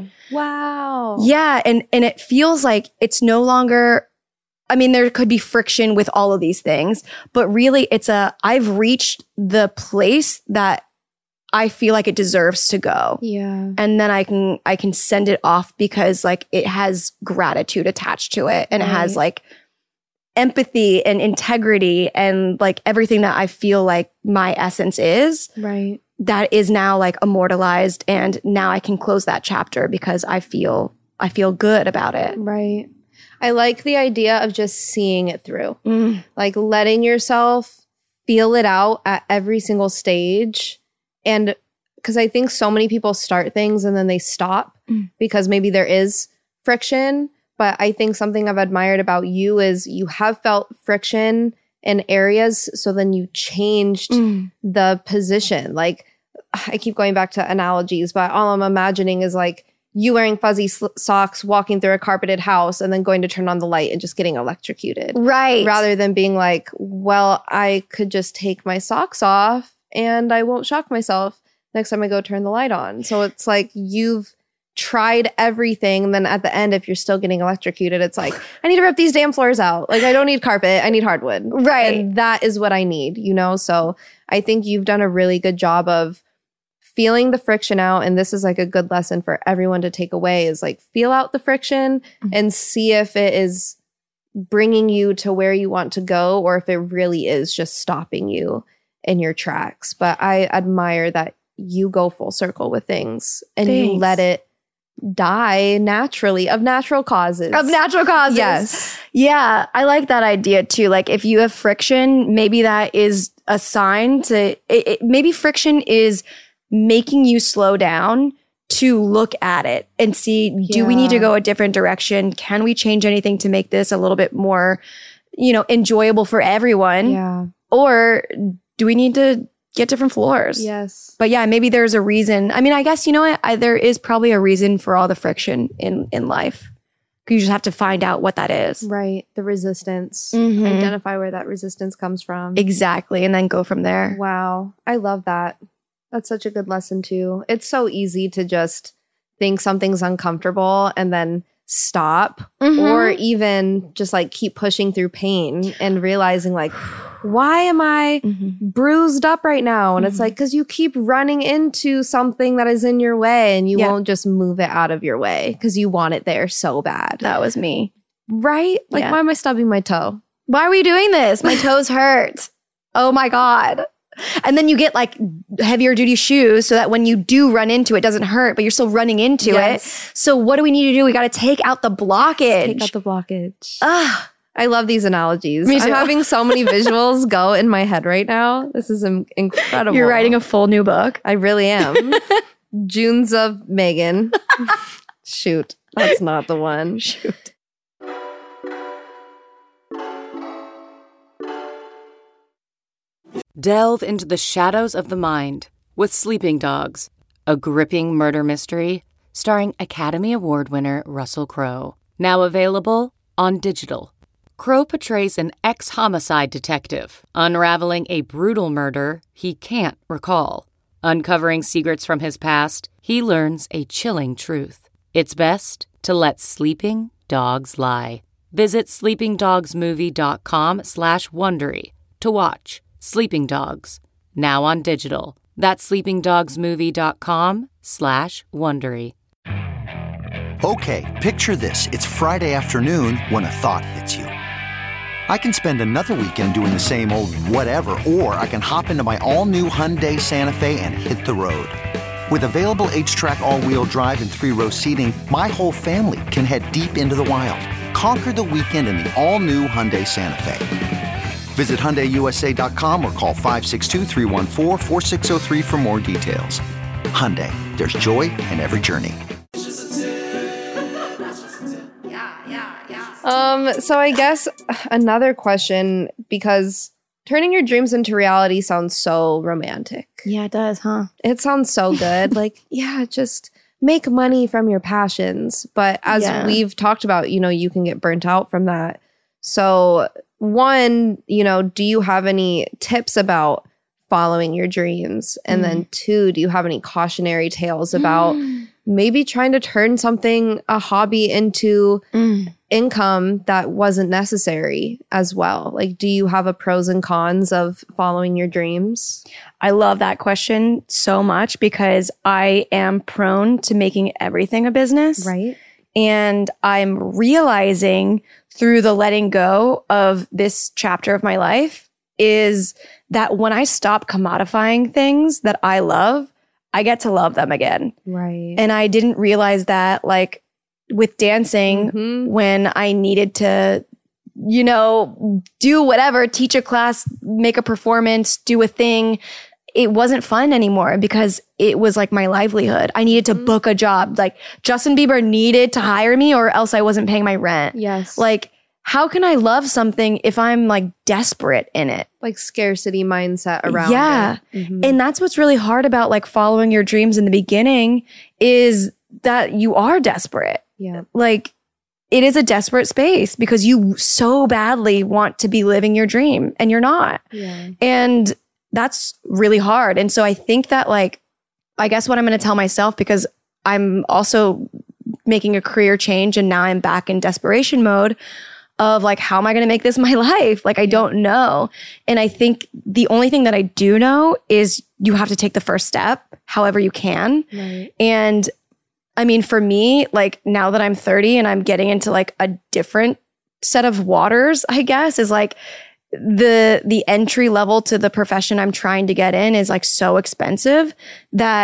Wow. Yeah. And, and it feels like it's no longer, I mean, there could be friction with all of these things, but really it's a, I've reached the place that I feel like it deserves to go. Yeah. And then I can, I can send it off because like it has gratitude attached to it and right. it has like empathy and integrity and like everything that I feel like my essence is. Right. That is now like immortalized and now I can close that chapter because I feel, I feel good about it. Right. I like the idea of just seeing it through. Mm. Like letting yourself feel it out at every single stage. And because I think so many people start things and then they stop mm. because maybe there is friction. But I think something I've admired about you is you have felt friction in areas. So then you changed mm. the position. Like I keep going back to analogies, but all I'm imagining is like you wearing fuzzy sl- socks, walking through a carpeted house and then going to turn on the light and just getting electrocuted. Right. Rather than being like, well, I could just take my socks off and I won't shock myself next time I go turn the light on. So it's like you've tried everything. And then at the end, if you're still getting electrocuted, it's like, I need to rip these damn floors out. Like I don't need carpet. I need hardwood. Right. And that is what I need, you know? So I think you've done a really good job of feeling the friction out. And this is like a good lesson for everyone to take away is like feel out the friction mm-hmm. and see if it is bringing you to where you want to go or if it really is just stopping you in your tracks. But I admire that you go full circle with things and Thanks. you let it die naturally of natural causes. Of natural causes. Yes. Yeah, I like that idea too. Like if you have friction, maybe that is a sign to, it, it, maybe friction is making you slow down to look at it and see, do we need to go a different direction? Can we change anything to make this a little bit more, you know, enjoyable for everyone? Yeah. Or do we need to get different floors? Yes. But yeah, maybe there's a reason. I mean, I guess, you know what? I, there is probably a reason for all the friction in, in life. You just have to find out what that is. Right. The resistance. Mhm. Identify where that resistance comes from. Exactly. And then go from there. Wow. I love that. That's such a good lesson too. It's so easy to just think something's uncomfortable and then stop Mhm. or even just like keep pushing through pain and realizing like, why am I Mhm. bruised up right now? And it's Mhm. like, because you keep running into something that is in your way and you Yep. won't just move it out of your way because you want it there so bad. That was me. Right? Like, Yeah. why am I stubbing my toe? Why are we doing this? My toes hurt. Oh my God. And then you get like heavier duty shoes so that when you do run into it, it doesn't hurt, but you're still running into Yes. it. So what do we need to do? We got to take out the blockage. Take out the blockage. Ah, I love these analogies. Me too. I'm having so many visuals go in my head right now. This is in- incredible. you're writing a full new book. I really am. Junes of Megan. Shoot, that's not the one. Shoot. Delve into the shadows of the mind with Sleeping Dogs, a gripping murder mystery starring Academy Award winner Russell Crowe. Now available on digital. Crowe portrays an ex-homicide detective unraveling a brutal murder he can't recall. Uncovering secrets from his past, he learns a chilling truth. It's best to let sleeping dogs lie. Visit sleepingdogsmovie.com slash Wondery to watch Sleeping Dogs, now on digital. That's sleepingdogsmovie.com slash Wondery. Okay, picture this. It's Friday afternoon when a thought hits you. I can spend another weekend doing the same old whatever, or I can hop into my all-new Hyundai Santa Fe and hit the road. With available H-Track all-wheel drive and three-row seating, my whole family can head deep into the wild. Conquer the weekend in the all-new Hyundai Santa Fe. Visit Hyundai U S A dot com or call five six two, three one four, four six zero three for more details. Hyundai, there's joy in every journey. Um, so I guess another question, because turning your dreams into reality sounds so romantic. Yeah, it does, huh? It sounds so good. Like, yeah, just make money from your passions. But as Yeah. we've talked about, you know, you can get burnt out from that. So one, you know, do you have any tips about following your dreams? And then two, do you have any cautionary tales about maybe trying to turn something, a hobby, into Mm. income that wasn't necessary as well? Like, do you have a pros and cons of following your dreams? I love that question so much because I am prone to making everything a business. Right. And I'm realizing through the letting go of this chapter of my life is that when I stop commodifying things that I love, I get to love them again. Right. And I didn't realize that, like with dancing, Mhm. when I needed to, you know, do whatever, teach a class, make a performance, do a thing, it wasn't fun anymore because it was like my livelihood. I needed to book a job. Like Justin Bieber needed to hire me or else I wasn't paying my rent. Yes. Like, how can I love something if I'm like desperate in it? like scarcity mindset around Yeah. it. Mhm. And that's what's really hard about like following your dreams in the beginning is that you are desperate. Yeah. Like it is a desperate space because you so badly want to be living your dream and you're not. Yeah. And that's really hard. And so I think that like, I guess what I'm going to tell myself, because I'm also making a career change and now I'm back in desperation mode of like, how am I going to make this my life? Like, I don't know. And I think the only thing that I do know is you have to take the first step, however you can. Right. And I mean, for me, like now that I'm thirty and I'm getting into like a different set of waters, I guess, is like the the entry level to the profession I'm trying to get in is like so expensive that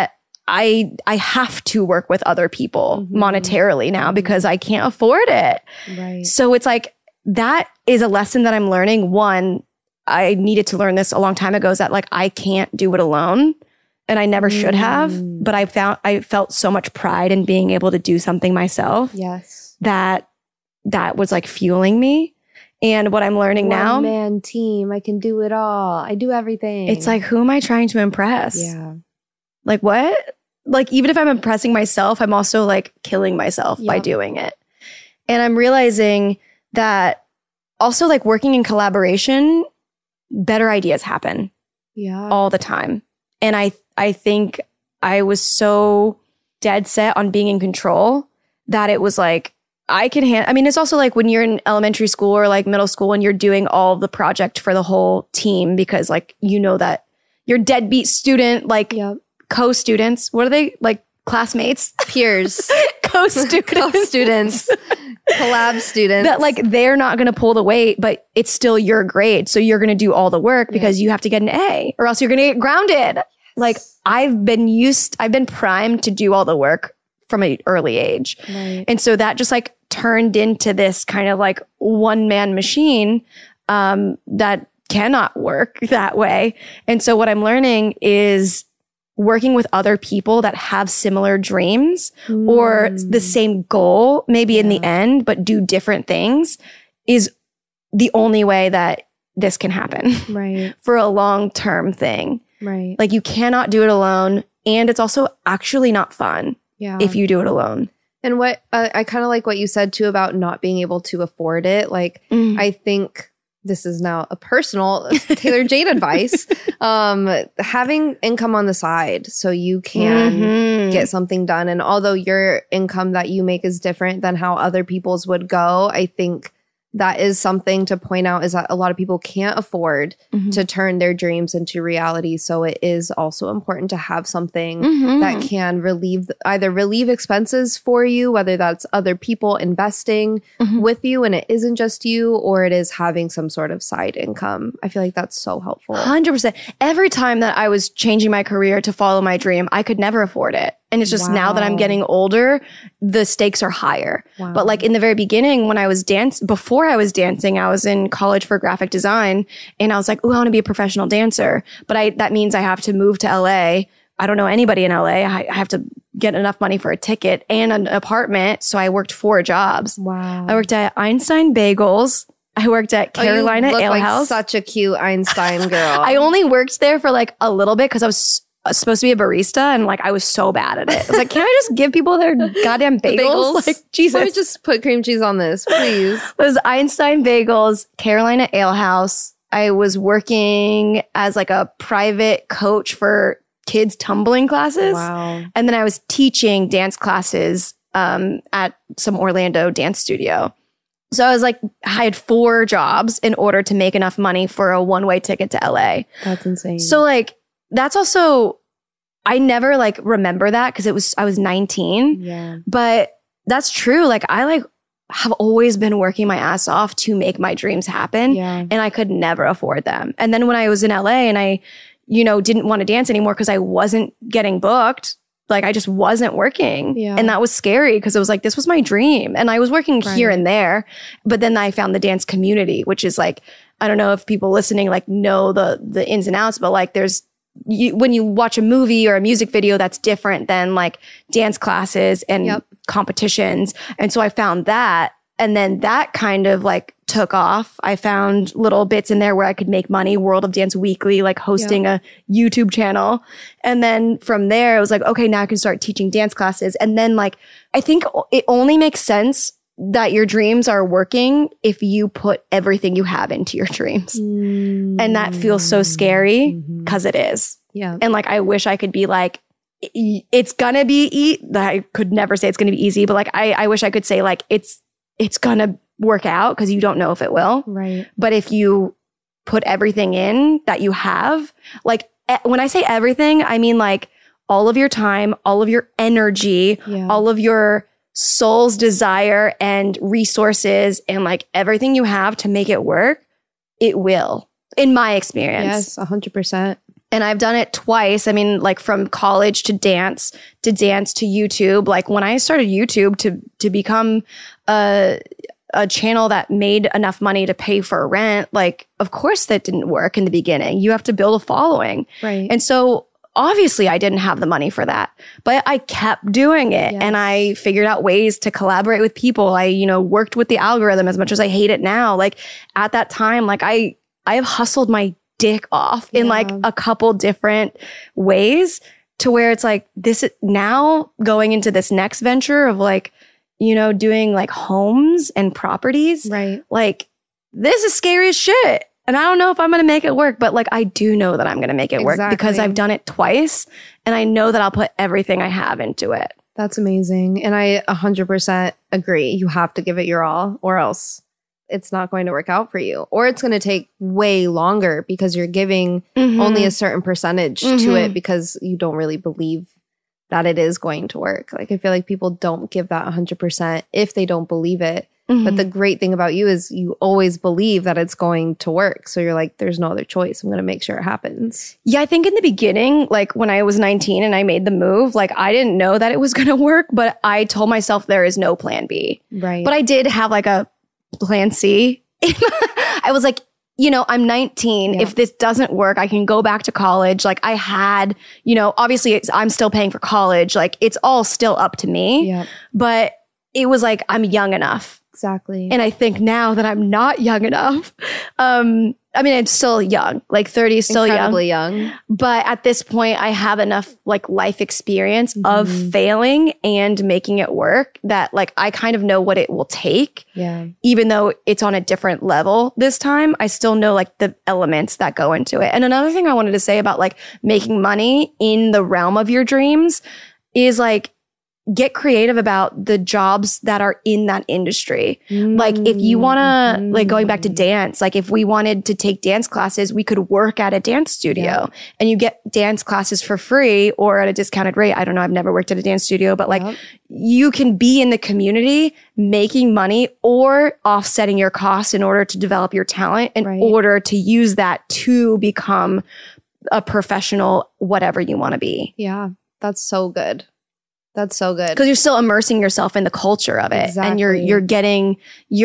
I I have to work with other people mm-hmm. monetarily now because I can't afford it. Right. So it's like, that is a lesson that I'm learning. One, I needed to learn this a long time ago, is that like, I can't do it alone. And I never mm. should have, but I found, I felt so much pride in being able to do something myself. Yes. That, that was like fueling me. And what I'm learning One now, man team, I can do it all. I do everything. It's like, who am I trying to impress? Yeah. Like what? Like, even if I'm impressing myself, I'm also like killing myself yep. by doing it. And I'm realizing that also like working in collaboration, better ideas happen. Yeah. All the time. And I, I think I was so dead set on being in control that it was like, I can hand, I mean, it's also like when you're in elementary school or like middle school and you're doing all the project for the whole team because like, you know that your deadbeat student, like yep. co-students, what are they? Like classmates? Peers. Co-students. Co-students. Collab students. That like, they're not going to pull the weight, but it's still your grade. So you're going to do all the work yeah. because you have to get an A or else you're going to get grounded. Yes. Like I've been used, I've been primed to do all the work from an early age. Right. And so that just like turned into this kind of like one man machine um, that cannot work that way. And so what I'm learning is working with other people that have similar dreams mm. or the same goal, maybe yeah. in the end, but do different things is the only way that this can happen. Right. For a long-term thing. Right. Like you cannot do it alone. And it's also actually not fun yeah. if you do it alone. And what uh, I kind of like what you said too about not being able to afford it. Like mm. I think this is now a personal Taylor Jane advice. Um, having income on the side so you can mm-hmm. get something done. And although your income that you make is different than how other people's would go, I think that is something to point out is that a lot of people can't afford mm-hmm. to turn their dreams into reality. So it is also important to have something mm-hmm. that can relieve either relieve expenses for you, whether that's other people investing mm-hmm. with you and it isn't just you, or it is having some sort of side income. I feel like that's so helpful. one hundred percent. Every time that I was changing my career to follow my dream, I could never afford it. And it's just wow. now that I'm getting older, the stakes are higher. Wow. But like in the very beginning, when I was dance, before I was dancing, I was in college for graphic design and I was like, oh, I want to be a professional dancer. But I, that means I have to move to L A. I don't know anybody in L A. I, I have to get enough money for a ticket and an apartment. So I worked four jobs. Wow. I worked at Einstein Bagels. I worked at Carolina oh, you look Ale like House. Such a cute Einstein girl. I only worked there for like a little bit because I was supposed to be a barista and like I was so bad at it. I was like, can I just give people their goddamn bagels? bagels? Like, Jesus. Let me just put cream cheese on this, please. It was Einstein Bagels, Carolina Ale House. I was working as like a private coach for kids tumbling classes. Wow. And then I was teaching dance classes um, at some Orlando dance studio. So I was like, I had four jobs in order to make enough money for a one-way ticket to L A. That's insane. So like, that's also, I never like remember that because it was, I was nineteen. Yeah. But that's true. Like I like have always been working my ass off to make my dreams happen. Yeah. And I could never afford them. And then when I was in L A and I, you know, didn't want to dance anymore because I wasn't getting booked, like I just wasn't working. Yeah. And that was scary because it was like, this was my dream. And I was working right. here and there. But then I found the dance community, which is like, I don't know if people listening like know the the ins and outs, but like there's, You, when you watch a movie or a music video, that's different than like dance classes and yep. competitions. And so I found that. And then that kind of like took off. I found little bits in there where I could make money. World of Dance Weekly, like hosting yep. a YouTube channel. And then from there, it was like, okay, now I can start teaching dance classes. And then like, I think it only makes sense that your dreams are working if you put everything you have into your dreams. Mm. And that feels so scary because mm-hmm. it is. Yeah. And like, I wish I could be like, it's gonna be eat. I could never say it's gonna be easy, but like, I, I wish I could say like, it's, it's gonna work out because you don't know if it will. Right. But if you put everything in that you have, like when I say everything, I mean like all of your time, all of your energy, yeah. all of your soul's desire and resources and like everything you have to make it work, it will, in my experience. Yes, one hundred percent. And I've done it twice. I mean, like from college to dance, to dance to YouTube. Like when I started YouTube to to become a, a channel that made enough money to pay for rent, like, of course that didn't work in the beginning. You have to build a following. Right. And so obviously I didn't have the money for that, but I kept doing it. Yes. And I figured out ways to collaborate with people. I, you know, worked with the algorithm as much as I hate it now. Like at that time, like I, I have hustled my dick off in Yeah. like a couple different ways to where it's like this is now going into this next venture of like, you know, doing like homes and properties. Right. Like this is scary as shit. And I don't know if I'm going to make it work, but like I do know that I'm going to make it work because Exactly. I've done it twice and I know that I'll put everything I have into it. That's amazing. And I one hundred percent agree. You have to give it your all or else it's not going to work out for you. Or it's going to take way longer because you're giving Mhm. only a certain percentage to Mhm. it because you don't really believe that it is going to work. Like I feel like people don't give that one hundred percent if they don't believe it. Mhm. But the great thing about you is you always believe that it's going to work. So you're like, there's no other choice. I'm going to make sure it happens. Yeah, I think in the beginning, like when I was nineteen and I made the move, like I didn't know that it was going to work, but I told myself there is no plan B. Right. But I did have like a plan C. I was like, you know, I'm nineteen. Yeah. If this doesn't work, I can go back to college. Like I had, you know, obviously it's, I'm still paying for college. Like it's all still up to me. yeah, But it was like, I'm young enough. exactly. And I think now that I'm not young enough, um, I mean, I'm still young, like thirty is still young. Incredibly young. But at this point, I have enough like life experience of Mm-hmm. failing and making it work that like I kind of know what it will take. Yeah. Even though it's on a different level this time, I still know like the elements that go into it. And another thing I wanted to say about like making money in the realm of your dreams is like, get creative about the jobs that are in that industry. Like if you want to, like going back to dance, like if we wanted to take dance classes, we could work at a dance studio Yeah. and you get dance classes for free or at a discounted rate. I don't know. I've never worked at a dance studio, but like Yep. you can be in the community making money or offsetting your costs in order to develop your talent in Right. order to use that to become a professional, whatever you want to be. Yeah. That's so good. That's so good. Because you're still immersing yourself in the culture of it, and you're Exactly. you're getting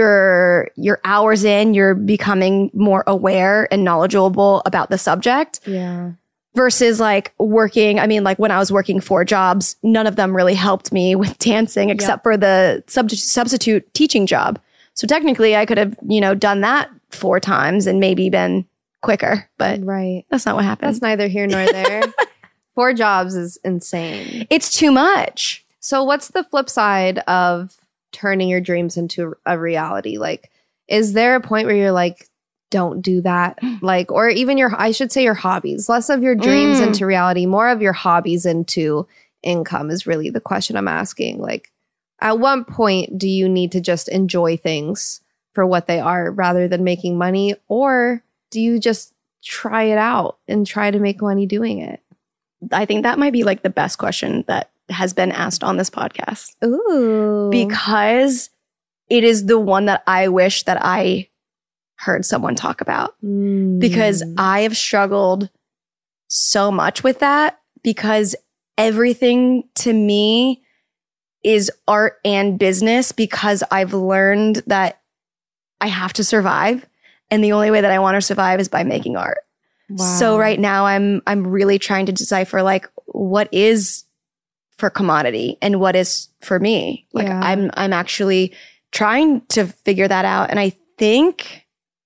your your hours in. You're becoming more aware and knowledgeable about the subject. Yeah. Versus like working. I mean, like when I was working four jobs, none of them really helped me with dancing, except for the sub- substitute teaching job. So technically, I could have you know done that four times and maybe been quicker, but Right. that's not what happened. That's neither here nor there. Four jobs is insane. It's too much. So what's the flip side of turning your dreams into a reality? Like, is there a point where you're like, don't do that? Like, or even your, I should say your hobbies, less of your dreams Mm. into reality, more of your hobbies into income is really the question I'm asking. Like, at what point do you need to just enjoy things for what they are rather than making money? Or do you just try it out and try to make money doing it? I think that might be like the best question that has been asked on this podcast. Ooh. Because it is the one that I wish that I heard someone talk about. Mm. Because I have struggled so much with that because everything to me is art and business because I've learned that I have to survive. And the only way that I want to survive is by making art. So Wow. right now I'm I'm really trying to decipher like what is for commodity and what is for me. Like Yeah. I'm I'm actually trying to figure that out. And I think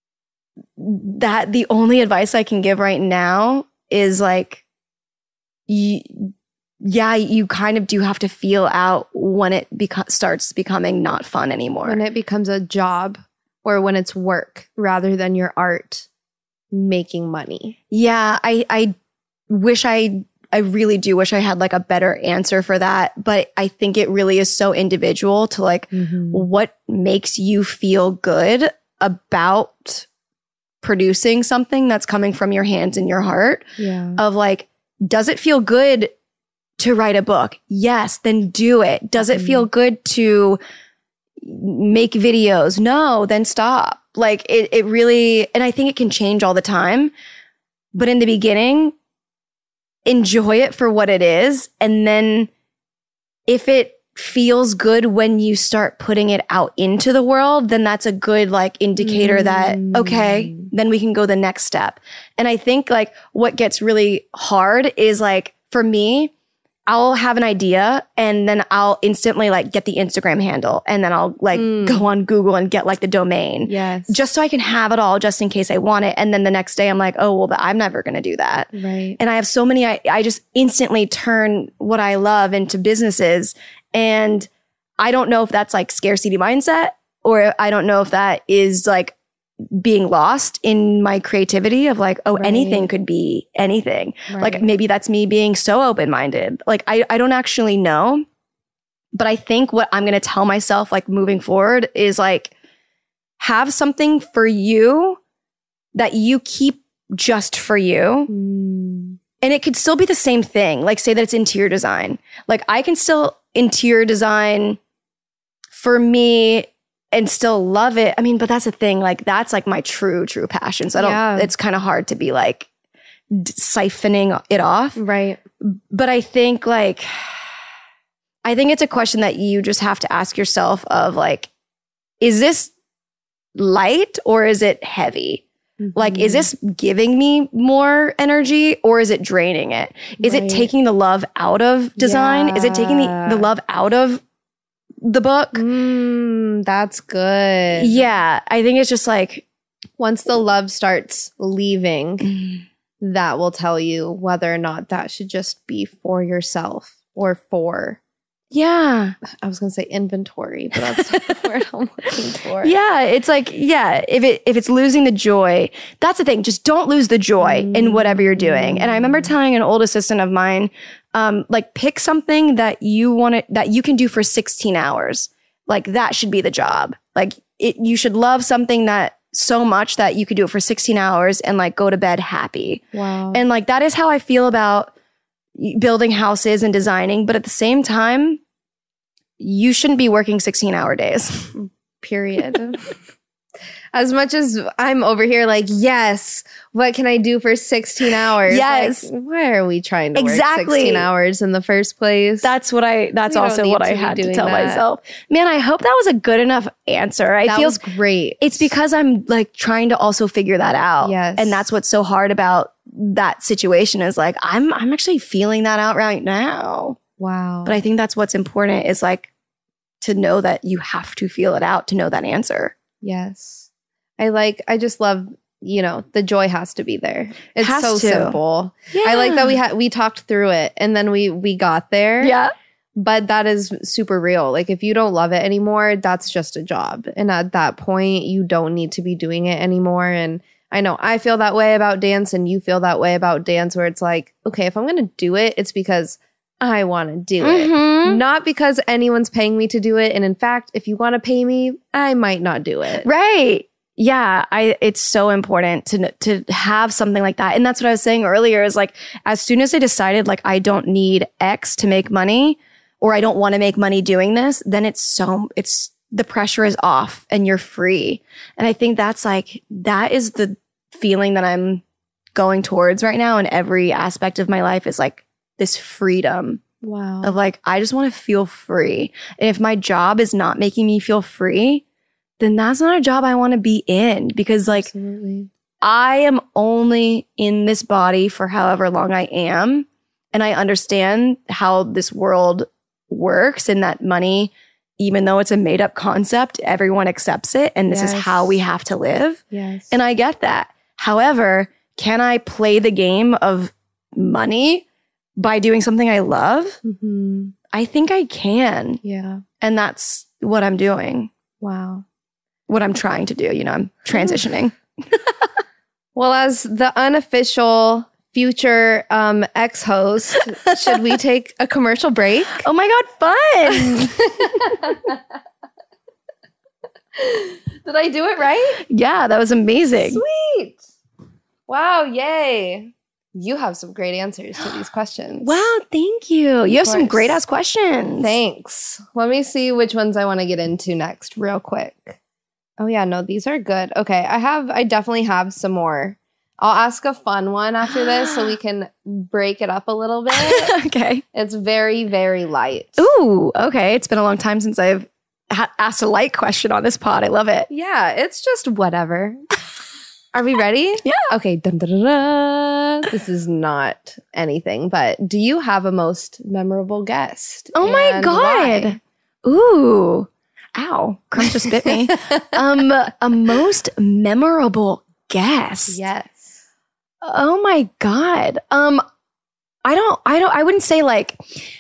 that the only advice I can give right now is like y- yeah, you kind of do have to feel out when it beco- starts becoming not fun anymore. when it becomes a job or when it's work rather than your art making money. Yeah, I I wish I I really do wish I had like a better answer for that, but I think it really is so individual to like what makes you feel good about producing something that's coming from your hands and your heart Yeah. of like does it feel good to write a book? Yes, then do it. Does it feel good to make videos? No, then stop. Like it, it really, and I think it can change all the time. But in the beginning, enjoy it for what it is. And then if it feels good when you start putting it out into the world, then that's a good like indicator mm. that, okay, then we can go the next step. And I think like what gets really hard is like, for me, I'll have an idea and then I'll instantly like get the Instagram handle and then I'll like mm. go on Google and get like the domain. Yes. Just so I can have it all just in case I want it. And then the next day I'm like, oh, well, I'm never going to do that. Right. And I have so many, I, I just instantly turn what I love into businesses. And I don't know if that's like scarcity mindset or I don't know if that is like being lost in my creativity of like, oh, right. anything could be anything. Right. Like maybe that's me being so open-minded. Like I, I don't actually know, but I think what I'm going to tell myself like moving forward is like, have something for you that you keep just for you. Mm. And it could still be the same thing. Like say that it's interior design. Like I can still interior design for me and still love it. I mean, but that's the thing. Like that's like my true, true passion. So I don't, yeah. it's kind of hard to be like d- siphoning it off. Right. But I think like, I think it's a question that you just have to ask yourself of like, is this light or is it heavy? Mm-hmm. Like, is this giving me more energy or is it draining it? Is right. it taking the love out of design? Yeah. Is it taking the, the love out of the book? Mm, that's good. Yeah. I think it's just like, once the love starts leaving, mm. that will tell you whether or not that should just be for yourself or for, yeah. I was going to say inventory, but that's the word I'm looking for. Yeah. It's like, yeah, if it if it's losing the joy, that's the thing. Just don't lose the joy mm. in whatever you're doing. And I remember telling an old assistant of mine, um, like pick something that you want to, that you can do for sixteen hours. Like that should be the job. Like it, you should love something that so much that you could do it for sixteen hours and like go to bed happy. Wow. And like, that is how I feel about building houses and designing. But at the same time, you shouldn't be working sixteen hour days. Period. As much as I'm over here like, yes, what can I do for sixteen hours? Yes. Like, why are we trying to exactly. work sixteen hours in the first place? That's what I, that's we also what I had to tell that. myself. Man, I hope that was a good enough answer. I that feel was great. It's because I'm like trying to also figure that out. Yes. And that's what's so hard about that situation is like, I'm, I'm actually feeling that out right now. Wow. But I think that's what's important is like to know that you have to feel it out to know that answer. Yes. I like, I just love, you know, the joy has to be there. It's has so to. simple. Yeah. I like that we had, we talked through it and then we, we got there. Yeah. But that is super real. Like if you don't love it anymore, that's just a job. And at that point, you don't need to be doing it anymore. And I know I feel that way about dance and you feel that way about dance where it's like, okay, if I'm going to do it, it's because I want to do mm-hmm. it. Not because anyone's paying me to do it. And in fact, if you want to pay me, I might not do it. Right. Yeah, I it's so important to to have something like that. And that's what I was saying earlier is like, as soon as I decided like I don't need X to make money or I don't want to make money doing this, then it's so, it's, the pressure is off and you're free. And I think that's like, that is the feeling that I'm going towards right now in every aspect of my life is like this freedom. Wow. Of like, I just want to feel free. And if my job is not making me feel free, then that's not a job I want to be in because like Absolutely. I am only in this body for however long I am. And I understand how this world works and that money, even though it's a made up concept, everyone accepts it. And this yes. is how we have to live. Yes. And I get that. However, can I play the game of money by doing something I love? Mm-hmm. I think I can. Yeah. And that's what I'm doing. Wow. What I'm trying to do. You know, I'm transitioning. Well, as the unofficial future um, ex-host, should we take a commercial break? Oh my God, fun. Did I do it right? Yeah, that was amazing. Sweet. Wow, yay. You have some great answers to these questions. Wow, thank you. You have some course. great ass questions. Thanks. Let me see which ones I want to get into next real quick. Oh yeah, no, these are good. Okay, I have, I definitely have some more. I'll ask a fun one after this so we can break it up a little bit. Okay. It's very, very light. Ooh, okay. It's been a long time since I've ha- asked a light question on this pod. I love it. Yeah, it's just whatever. Are we ready? Yeah. Okay. Dun, dun, dun, dun. This is not anything, but do you have a most memorable guest? Oh my And God. why? Ooh. Ow. Crunch just bit me. um, a most memorable guest. Yes. Oh my God. Um, I don't, I don't, I wouldn't say like,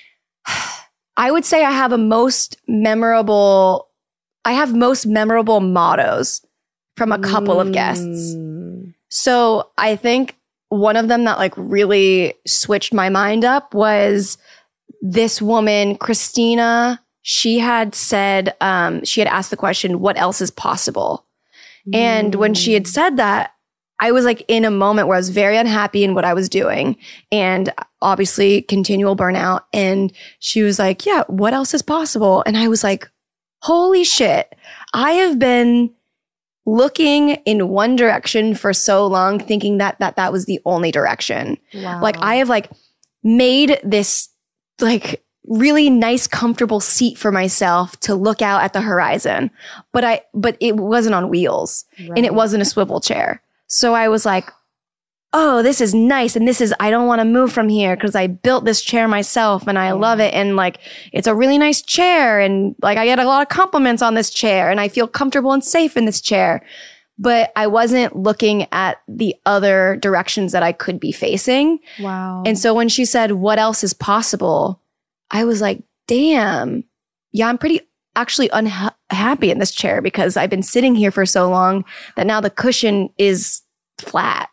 I would say I have a most memorable, I have most memorable mottos from a couple of guests. Mm. So I think one of them that like really switched my mind up was this woman, Christina. She had said, um, she had asked the question, what else is possible? Mm. And when she had said that, I was like in a moment where I was very unhappy in what I was doing and obviously continual burnout. And she was like, yeah, what else is possible? And I was like, holy shit. I have been looking in one direction for so long, thinking that that, that was the only direction. Wow. Like I have like made this like really nice, comfortable seat for myself to look out at the horizon. But I, but it wasn't on wheels Right. and it wasn't a swivel chair. So I was like, oh, this is nice. And this is, I don't want to move from here because I built this chair myself and I Yeah. love it. And like, it's a really nice chair. And like, I get a lot of compliments on this chair and I feel comfortable and safe in this chair. But I wasn't looking at the other directions that I could be facing. Wow. And so when she said, what else is possible? I was like, damn, yeah, I'm pretty actually unhappy in this chair because I've been sitting here for so long that now the cushion is flat.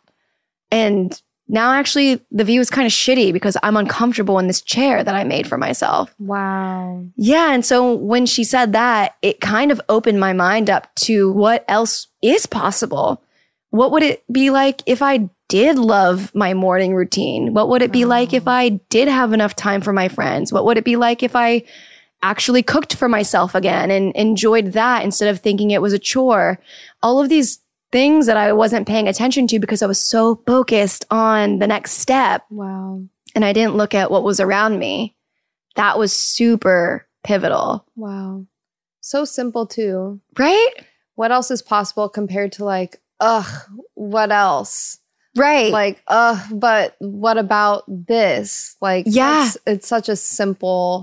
And now actually the view is kind of shitty because I'm uncomfortable in this chair that I made for myself. Wow. Yeah. And so when she said that, it kind of opened my mind up to what else is possible. What would it be like if I did love my morning routine? What would it be like if I did have enough time for my friends? What would it be like if I actually cooked for myself again and enjoyed that instead of thinking it was a chore? All of these things that I wasn't paying attention to because I was so focused on the next step Wow. and I didn't look at what was around me. That was super pivotal. Wow. So simple too. Right? What else is possible compared to like, ugh, what else? Right. Like, ugh, but what about this? Like, Yeah. it's, it's such a simple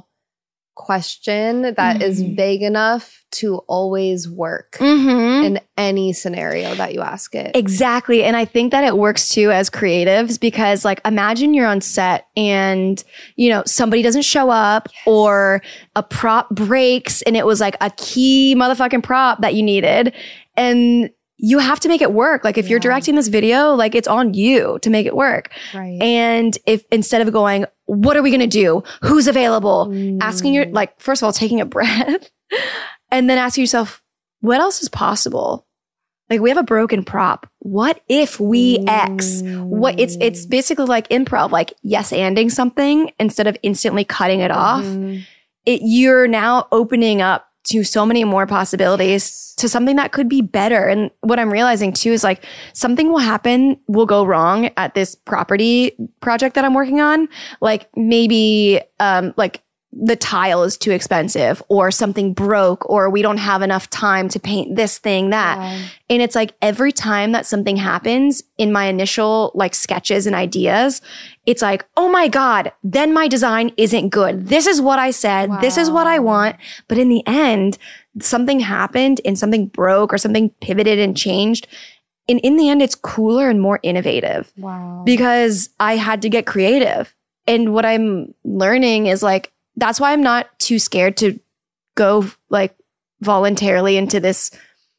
question that is Mhm. vague enough to always work Mm-hmm. in any scenario that you ask it. Exactly. And I think that it works too as creatives because like imagine you're on set and, you know, somebody doesn't show up or a prop breaks and it was like a key motherfucking prop that you needed. And you have to make it work. Like if you're Yeah. directing this video, like it's on you to make it work. Right. And if instead of going, what are we going to do? Who's available? Mm. Asking your, like, first of all, taking a breath and then asking yourself, what else is possible? Like we have a broken prop. What if we X? What it's, it's basically like improv, like yes, anding something instead of instantly cutting it off. Mhm. It, you're now opening up to so many more possibilities to something that could be better. And what I'm realizing too is like something will happen, will go wrong at this property project that I'm working on. Like maybe, um, like the tile is too expensive or something broke or we don't have enough time to paint this thing, that. Wow. And it's like every time that something happens in my initial like sketches and ideas, it's like, oh my God, then my design isn't good. This is what I said. This is what I Wow. want. But in the end, something happened and something broke or something pivoted and changed. And in the end, it's cooler and more innovative Wow. because I had to get creative. And what I'm learning is like, that's why I'm not too scared to go like voluntarily into this,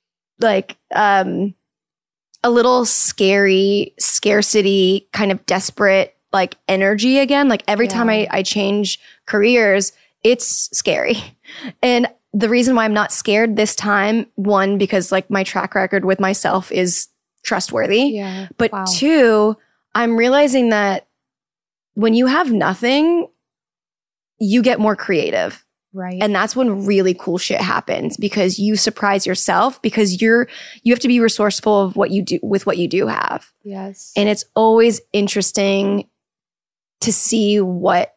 like, um, a little scary, scarcity, kind of desperate, like energy again. Like every time I, Yeah. I change careers, it's scary. And the reason why I'm not scared this time, one, because like my track record with myself is trustworthy. Yeah. But Wow. two, I'm realizing that when you have nothing, you get more creative. Right. And that's when really cool shit happens because you surprise yourself because you're, you have to be resourceful of what you do with what you do have. Yes. And it's always interesting to see what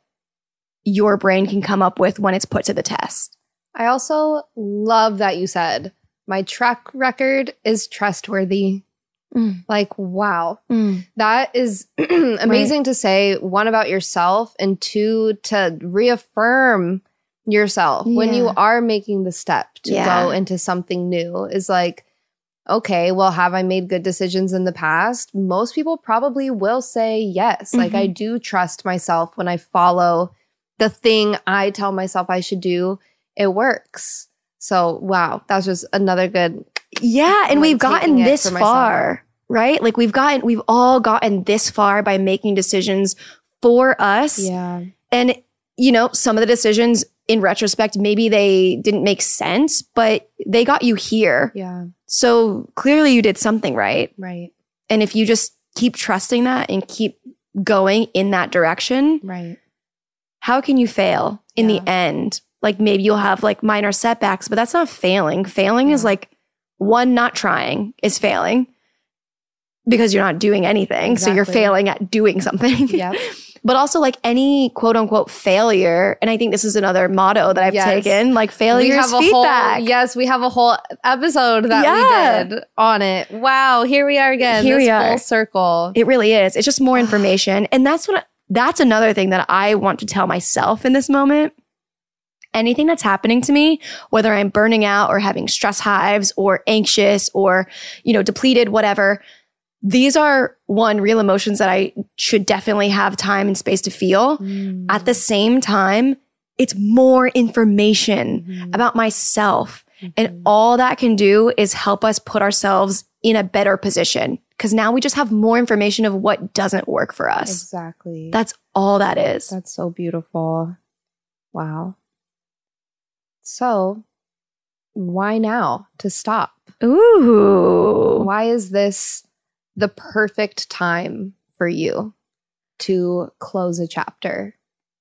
your brain can come up with when it's put to the test. I also love that you said, my track record is trustworthy. Mm. Like, wow. Mm. That is amazing right. to say, one, about yourself, and two, to reaffirm yourself yeah. when you are making the step to yeah. go into something new. Is like, okay, well, have I made good decisions in the past? Most people probably will say yes. Mm-hmm. Like, I do trust myself when I follow the thing I tell myself I should do. It works. So, wow, that's just another good. Yeah, and we've gotten this far, right? Like we've gotten, we've all gotten this far by making decisions for us. Yeah. And, you know, some of the decisions in retrospect, maybe they didn't make sense, but they got you here. Yeah. So clearly you did something right. Right. And if you just keep trusting that and keep going in that direction, right. how can you fail in yeah. the end? Like maybe you'll have like minor setbacks, but that's not failing. Failing yeah. is like one, not trying is failing because you're not doing anything. Exactly. So you're failing at doing something. Yep. But also like any quote unquote failure. And I think this is another motto that I've yes. taken, like failure is feedback. Whole, yes, we have a whole episode that yeah. we did on it. Wow. Here we are again. Here this we are. Full circle. It really is. It's just more information. And that's what, that's another thing that I want to tell myself in this moment. Anything that's happening to me, whether I'm burning out or having stress hives or anxious or, you know, depleted, whatever, these are one, real emotions that I should definitely have time and space to feel. Mm. At the same time, it's more information mm-hmm. about myself. Mm-hmm. And all that can do is help us put ourselves in a better position. Because now we just have more information of what doesn't work for us. Exactly. That's all that is. That's so beautiful. Wow. So, why now to stop? Ooh. Why is this the perfect time for you to close a chapter?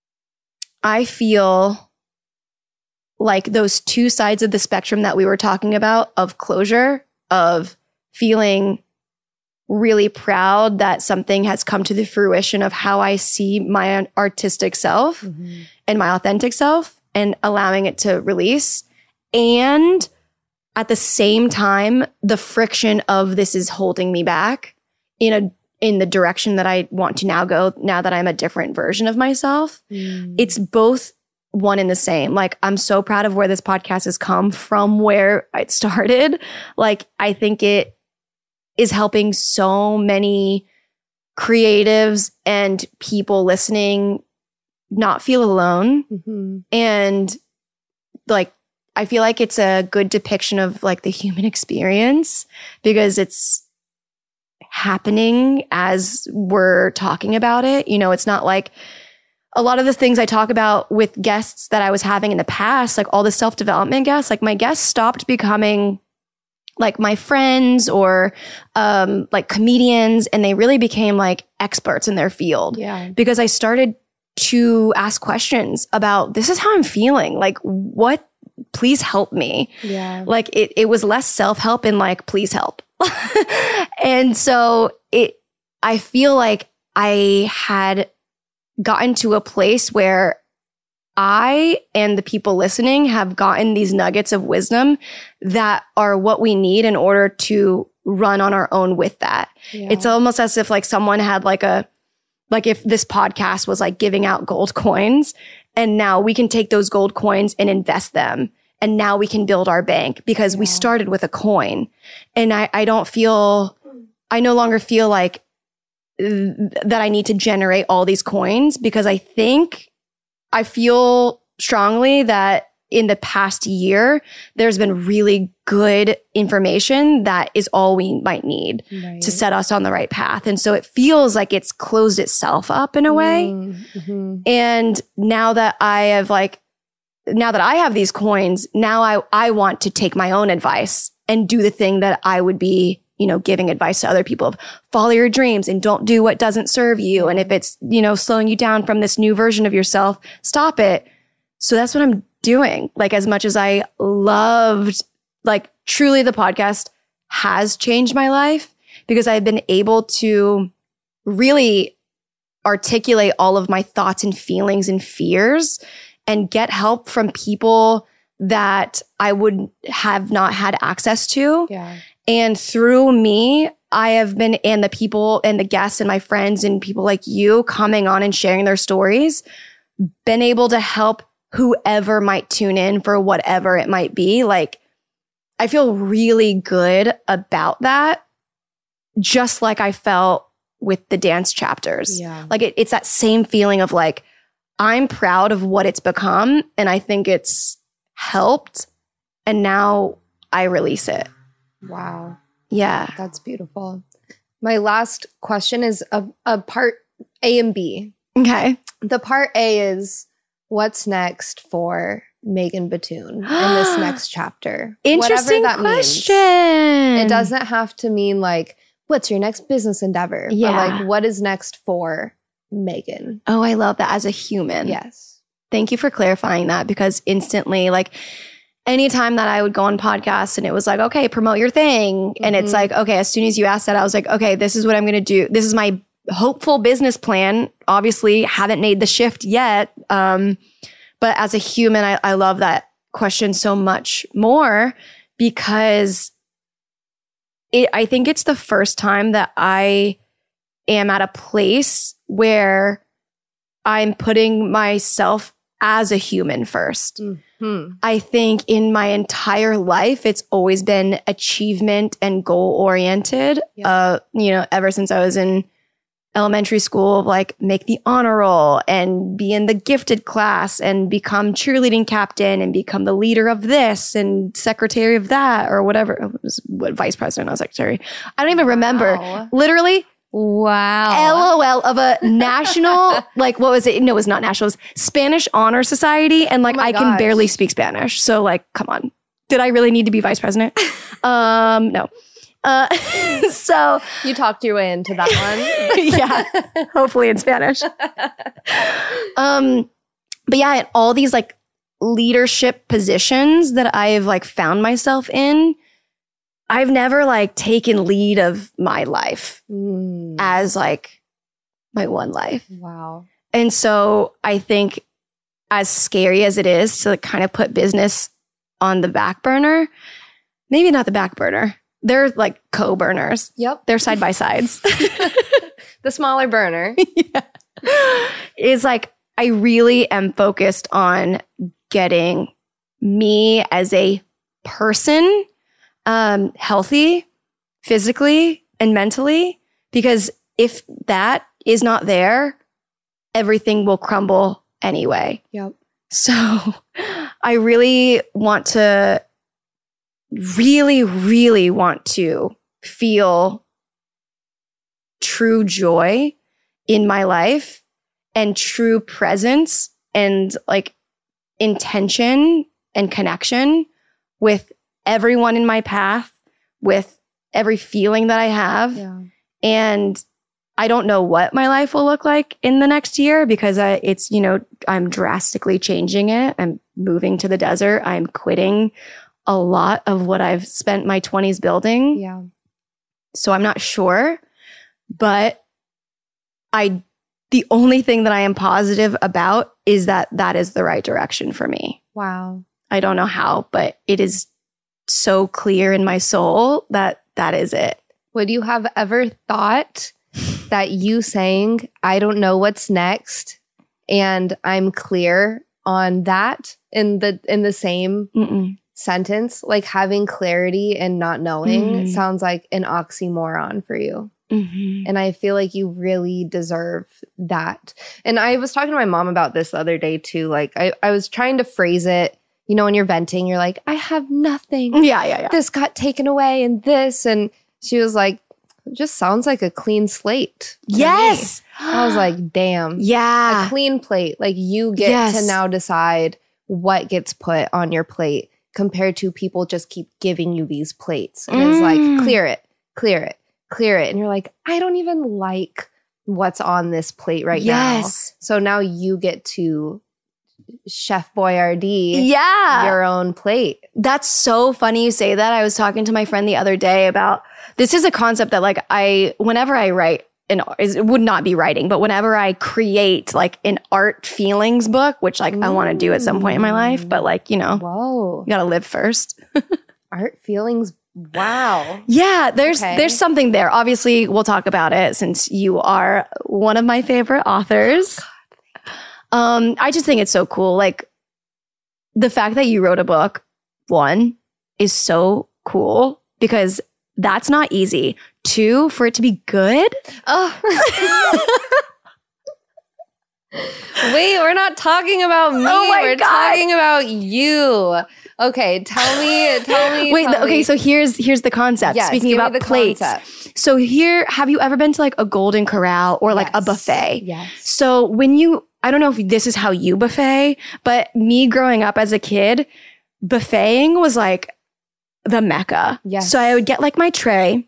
I feel like those two sides of the spectrum that we were talking about of closure, of feeling really proud that something has come to the fruition of how I see my artistic self mm-hmm. and my authentic self, and allowing it to release. And at the same time, the friction of this is holding me back in a in the direction that I want to now go, now that I'm a different version of myself. Mm. It's both one and the same. Like, I'm so proud of where this podcast has come from where it started. Like, I think it is helping so many creatives and people listening not feel alone. Mm-hmm. And like, I feel like it's a good depiction of like the human experience because it's happening as we're talking about it. You know, it's not like a lot of the things I talk about with guests that I was having in the past, like all the self-development guests, like my guests stopped becoming like my friends or um, like comedians, and they really became like experts in their field. Yeah. Because I started to ask questions about, this is how I'm feeling. Like, what, please help me. Yeah. Like it, it was less self-help and like, please help. And so it, I feel like I had gotten to a place where I and the people listening have gotten these nuggets of wisdom that are what we need in order to run on our own with that. Yeah. It's almost as if like someone had like a, like if this podcast was like giving out gold coins, and now we can take those gold coins and invest them. And now we can build our bank because yeah. we started with a coin. And I, I don't feel, I no longer feel like th- that I need to generate all these coins, because I think I feel strongly that in the past year, there's been really good information that is all we might need right. to set us on the right path. And so it feels like it's closed itself up in a way. Mm-hmm. And now that I have like, now that I have these coins, now I, I want to take my own advice and do the thing that I would be, you know, giving advice to other people of follow your dreams and don't do what doesn't serve you. And if it's, you know, slowing you down from this new version of yourself, stop it. So that's what I'm doing. Like as much as I loved, like truly the podcast has changed my life because I've been able to really articulate all of my thoughts and feelings and fears and get help from people that I would have not had access to. Yeah. And through me, I have been, and the people and the guests and my friends and people like you coming on and sharing their stories, been able to help whoever might tune in for whatever it might be. Like, I feel really good about that, just like I felt with the dance chapters. Yeah. Like, it, it's that same feeling of like, I'm proud of what it's become, and I think it's helped, and now I release it. Wow. Yeah. That's beautiful. My last question is a, a part A and B. Okay. The part A is what's next for Megan Batoon in this next chapter. Interesting Whatever that question. means. It doesn't have to mean like, what's your next business endeavor? Yeah. But like, what is next for Megan? Oh, I love that as a human. Yes. Thank you for clarifying that, because instantly, like, anytime that I would go on podcasts and it was like, okay, promote your thing. And it's like, okay, as soon as you asked that, I was like, okay, this is what I'm going to do. This is my hopeful business plan. Obviously, haven't made the shift yet. Um, but as a human, I, I love that question so much more because it, I think it's the first time that I am at a place where I'm putting myself as a human first. Mm-hmm. I think in my entire life, it's always been achievement and goal oriented. Yeah. Uh, you know, ever since I was in elementary school, like make the honor roll and be in the gifted class and become cheerleading captain and become the leader of this and secretary of that or whatever. It was what vice president, I was secretary. I don't even remember. Wow. Literally. Wow. LOL of a national, like, what was it? No, it was not national. It was Spanish Honor Society. And like, Oh my I can gosh. barely speak Spanish. So like, come on. Did I really need to be vice president? um, no. Uh, so You talked your way into that one. yeah, hopefully in Spanish. um, but yeah, all these like leadership positions that I've like found myself in, I've never like taken lead of my life Mm. as like my one life. Wow. And so I think as scary as it is to like kind of put business on the back burner, maybe not the back burner. They're like co-burners. Yep. They're side by sides. The smaller burner. yeah. Is like, I really am focused on getting me as a person um, healthy, physically and mentally, because if that is not there, everything will crumble anyway. Yep. So I really want to, really, really want to feel true joy in my life and true presence and like intention and connection with everyone in my path, with every feeling that I have. Yeah. And I don't know what my life will look like in the next year because I, it's, you know, I'm drastically changing it. I'm moving to the desert. I'm quitting a lot of what I've spent my twenties building. Yeah. So I'm not sure, but I, the only thing that I am positive about is that that is the right direction for me. Wow. I don't know how, but it is so clear in my soul that that is it. Would you have ever thought that you saying, I don't know what's next, and I'm clear on that in the in the same Mm-mm. sentence, like having clarity and not knowing Mhm. sounds like an oxymoron for you. Mm-hmm. And I feel like you really deserve that. And I was talking to my mom about this the other day too. Like I, I was trying to phrase it, you know, when you're venting, you're like, I have nothing. Yeah, yeah, yeah. This got taken away and this. And she was like, it just sounds like a clean slate. to me." Yes. I was like, damn. yeah. A clean plate. Like you get Yes. to now decide what gets put on your plate compared to people just keep giving you these plates. And it's Mm. like, clear it, clear it, clear it. And you're like, I don't even like what's on this plate right Yes. now. So now you get to Chef Boyardee Yeah. your own plate. That's so funny you say that. I was talking to my friend the other day about, this is a concept that like I, whenever I write, an, it would not be writing, but whenever I create like an art feelings book, which like I want to do at some point in my life, but like, you know, Whoa. you gotta live first. Art feelings. Wow. Yeah, there's Okay. there's something there. Obviously, we'll talk about it since you are one of my favorite authors. Um, I just think it's so cool. Like the fact that you wrote a book, one, is so cool because that's not easy. Two, for it to be good. Oh. Wait, we're not talking about me. Oh my we're God. talking about you. Okay, tell me, tell me. Wait, tell the- okay, me. so here's here's the concept. Yes, Speaking give me about the plates. concept. So here, have you ever been to like a Golden Corral or like a Yes. buffet? Yes. So when you, I don't know if this is how you buffet, but me growing up as a kid, buffeting was like the mecca. Yes. So I would get like my tray.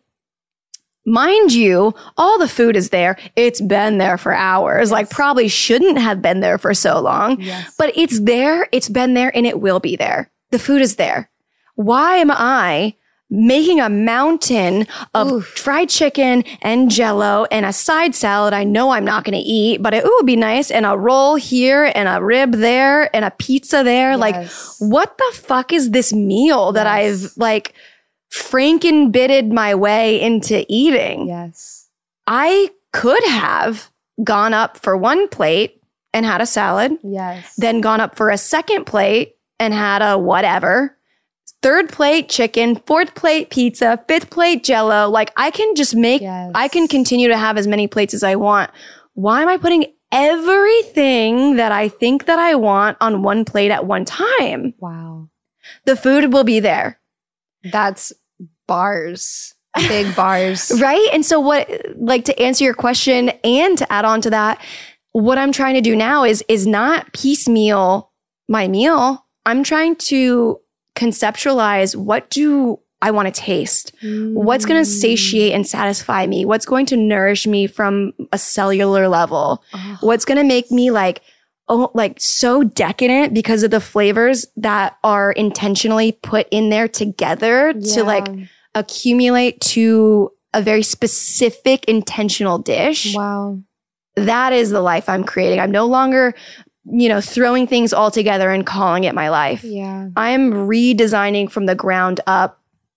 Mind you, all the food is there. It's been there for hours. Like probably shouldn't have been there for so long, Yes. but it's there. It's been there and it will be there. The food is there. Why am I making a mountain of Oof. fried chicken and jello and a side salad I know I'm not going to eat, but it ooh, would be nice, and a roll here and a rib there and a pizza there? Like, Yes. what the fuck is this meal that Yes. I've like frankenbitted my way into eating? Yes. I could have gone up for one plate and had a salad, Yes. then gone up for a second plate and had a whatever. Third plate chicken, fourth plate pizza, fifth plate jello. Like I can just make, Yes. I can continue to have as many plates as I want. Why am I putting everything that I think that I want on one plate at one time? Wow. The food will be there. That's bars. Big bars. Right? And so what, like to answer your question and to add on to that, what I'm trying to do now is, is not piecemeal my meal. I'm trying to conceptualize, what do I want to taste? What's going to satiate and satisfy me? What's going to nourish me from a cellular level? Oh. What's going to make me like, oh, like so decadent because of the flavors that are intentionally put in there together Yeah. to like accumulate to a very specific intentional dish. Wow. That is the life I'm creating. I'm no longer, you know, throwing things all together and calling it my life. Yeah. I'm redesigning from the ground up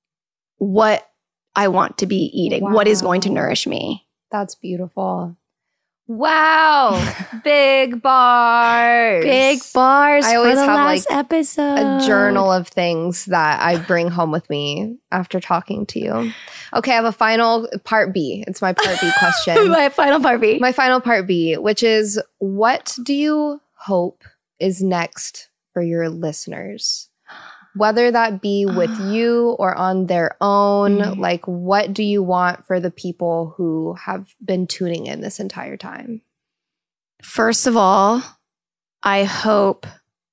what I want to be eating, what is going to Wow. nourish me. That's beautiful. Wow. Big bars. Big bars. I always for the have, last like, episode. A journal of things that I bring home with me after talking to you. Okay, I have a final part B. It's my part B question. My final part B. My final part B, which is, what do you hope is next for your listeners? Whether that be with you or on their own, Mhm. like what do you want for the people who have been tuning in this entire time? First of all, I hope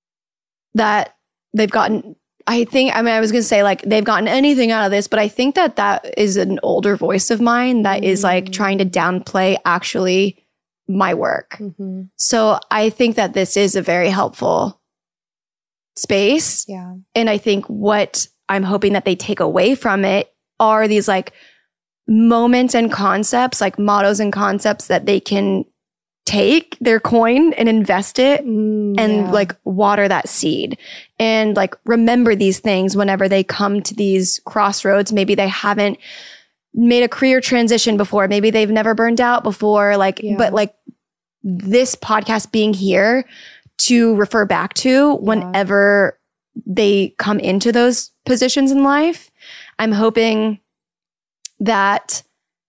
that they've gotten, I think, I mean, I was going to say like they've gotten anything out of this, but I think that that is an older voice of mine that is like trying to downplay actually my work. Mm-hmm. So I think that this is a very helpful space. Yeah. And I think what I'm hoping that they take away from it are these like moments and concepts, like mottos and concepts that they can take their coin and invest it Mm, and yeah. like water that seed and like remember these things whenever they come to these crossroads. Maybe they haven't made a career transition before. Maybe they've never burned out before. Like, Yeah. but like this podcast being here to refer back to whenever they come into those positions in life. I'm hoping that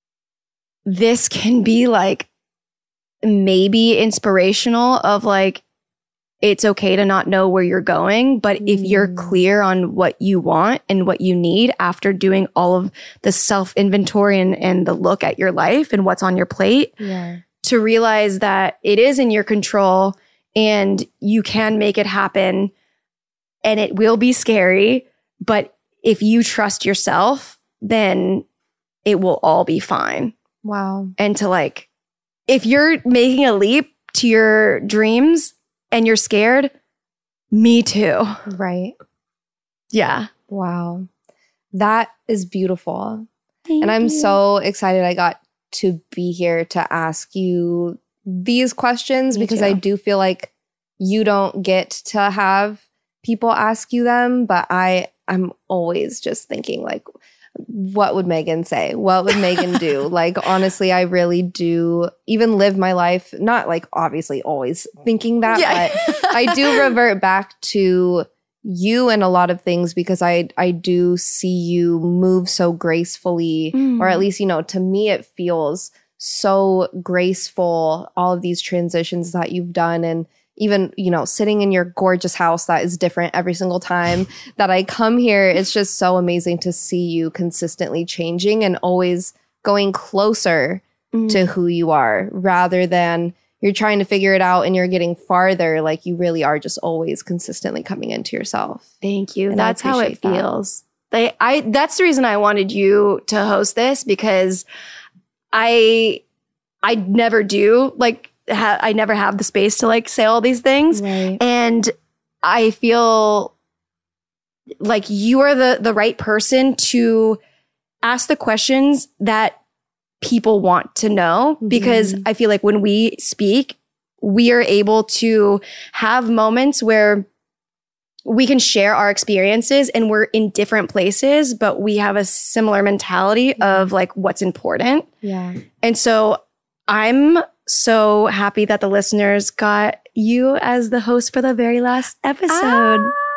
this can be like maybe inspirational of like, it's okay to not know where you're going, but if you're Mm. clear on what you want and what you need after doing all of the self inventory and, and the look at your life and what's on your plate, Yeah. to realize that it is in your control and you can make it happen and it will be scary. But if you trust yourself, then it will all be fine. Wow. And to like, if you're making a leap to your dreams and you're scared, Me too. Right. Yeah. Wow. That is beautiful. Thank and I'm you. so excited I got to be here to ask you these questions Me because too. I do feel like you don't get to have people ask you them, but I I'm always just thinking like, what would Megan say? What would Megan do? Like, honestly, I really do even live my life, not like obviously always thinking that, Yeah. but I do revert back to you and a lot of things because I I do see you move so gracefully, Mm. or at least, you know, to me it feels so graceful, all of these transitions that you've done. And even, you know, sitting in your gorgeous house that is different every single time that I come here, it's just so amazing to see you consistently changing and always going closer Mm. to who you are rather than you're trying to figure it out and you're getting farther. Like you really are just always consistently coming into yourself. Thank you. And I That's how it appreciate that. feels. They, I, that's the reason I wanted you to host this because I, I never do like, ha- I never have the space to like say all these things. Right. And I feel like you are the, the right person to ask the questions that people want to know, because Mhm. I feel like when we speak, we are able to have moments where we can share our experiences and we're in different places, but we have a similar mentality of like what's important. Yeah. And so I'm so happy that the listeners got you as the host for the very last episode.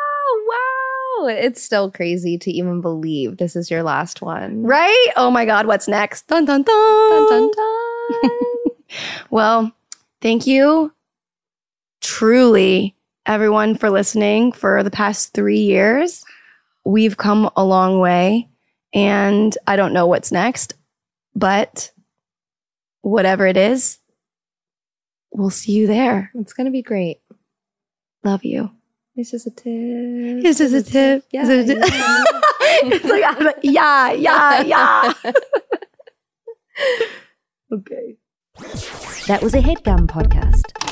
Oh, wow. It's still crazy to even believe this is your last one. Right? Oh my God, what's next? Dun dun dun. Dun, dun, dun. Well, thank you truly, everyone, for listening for the past three years. We've come a long way, and I don't know what's next, but whatever it is, we'll see you there. It's going to be great. Love you. It's just a tip. This is a tip. Yeah. This is a tip. It's like, I'm like, yeah, yeah, yeah. Okay. That was a HeadGum podcast.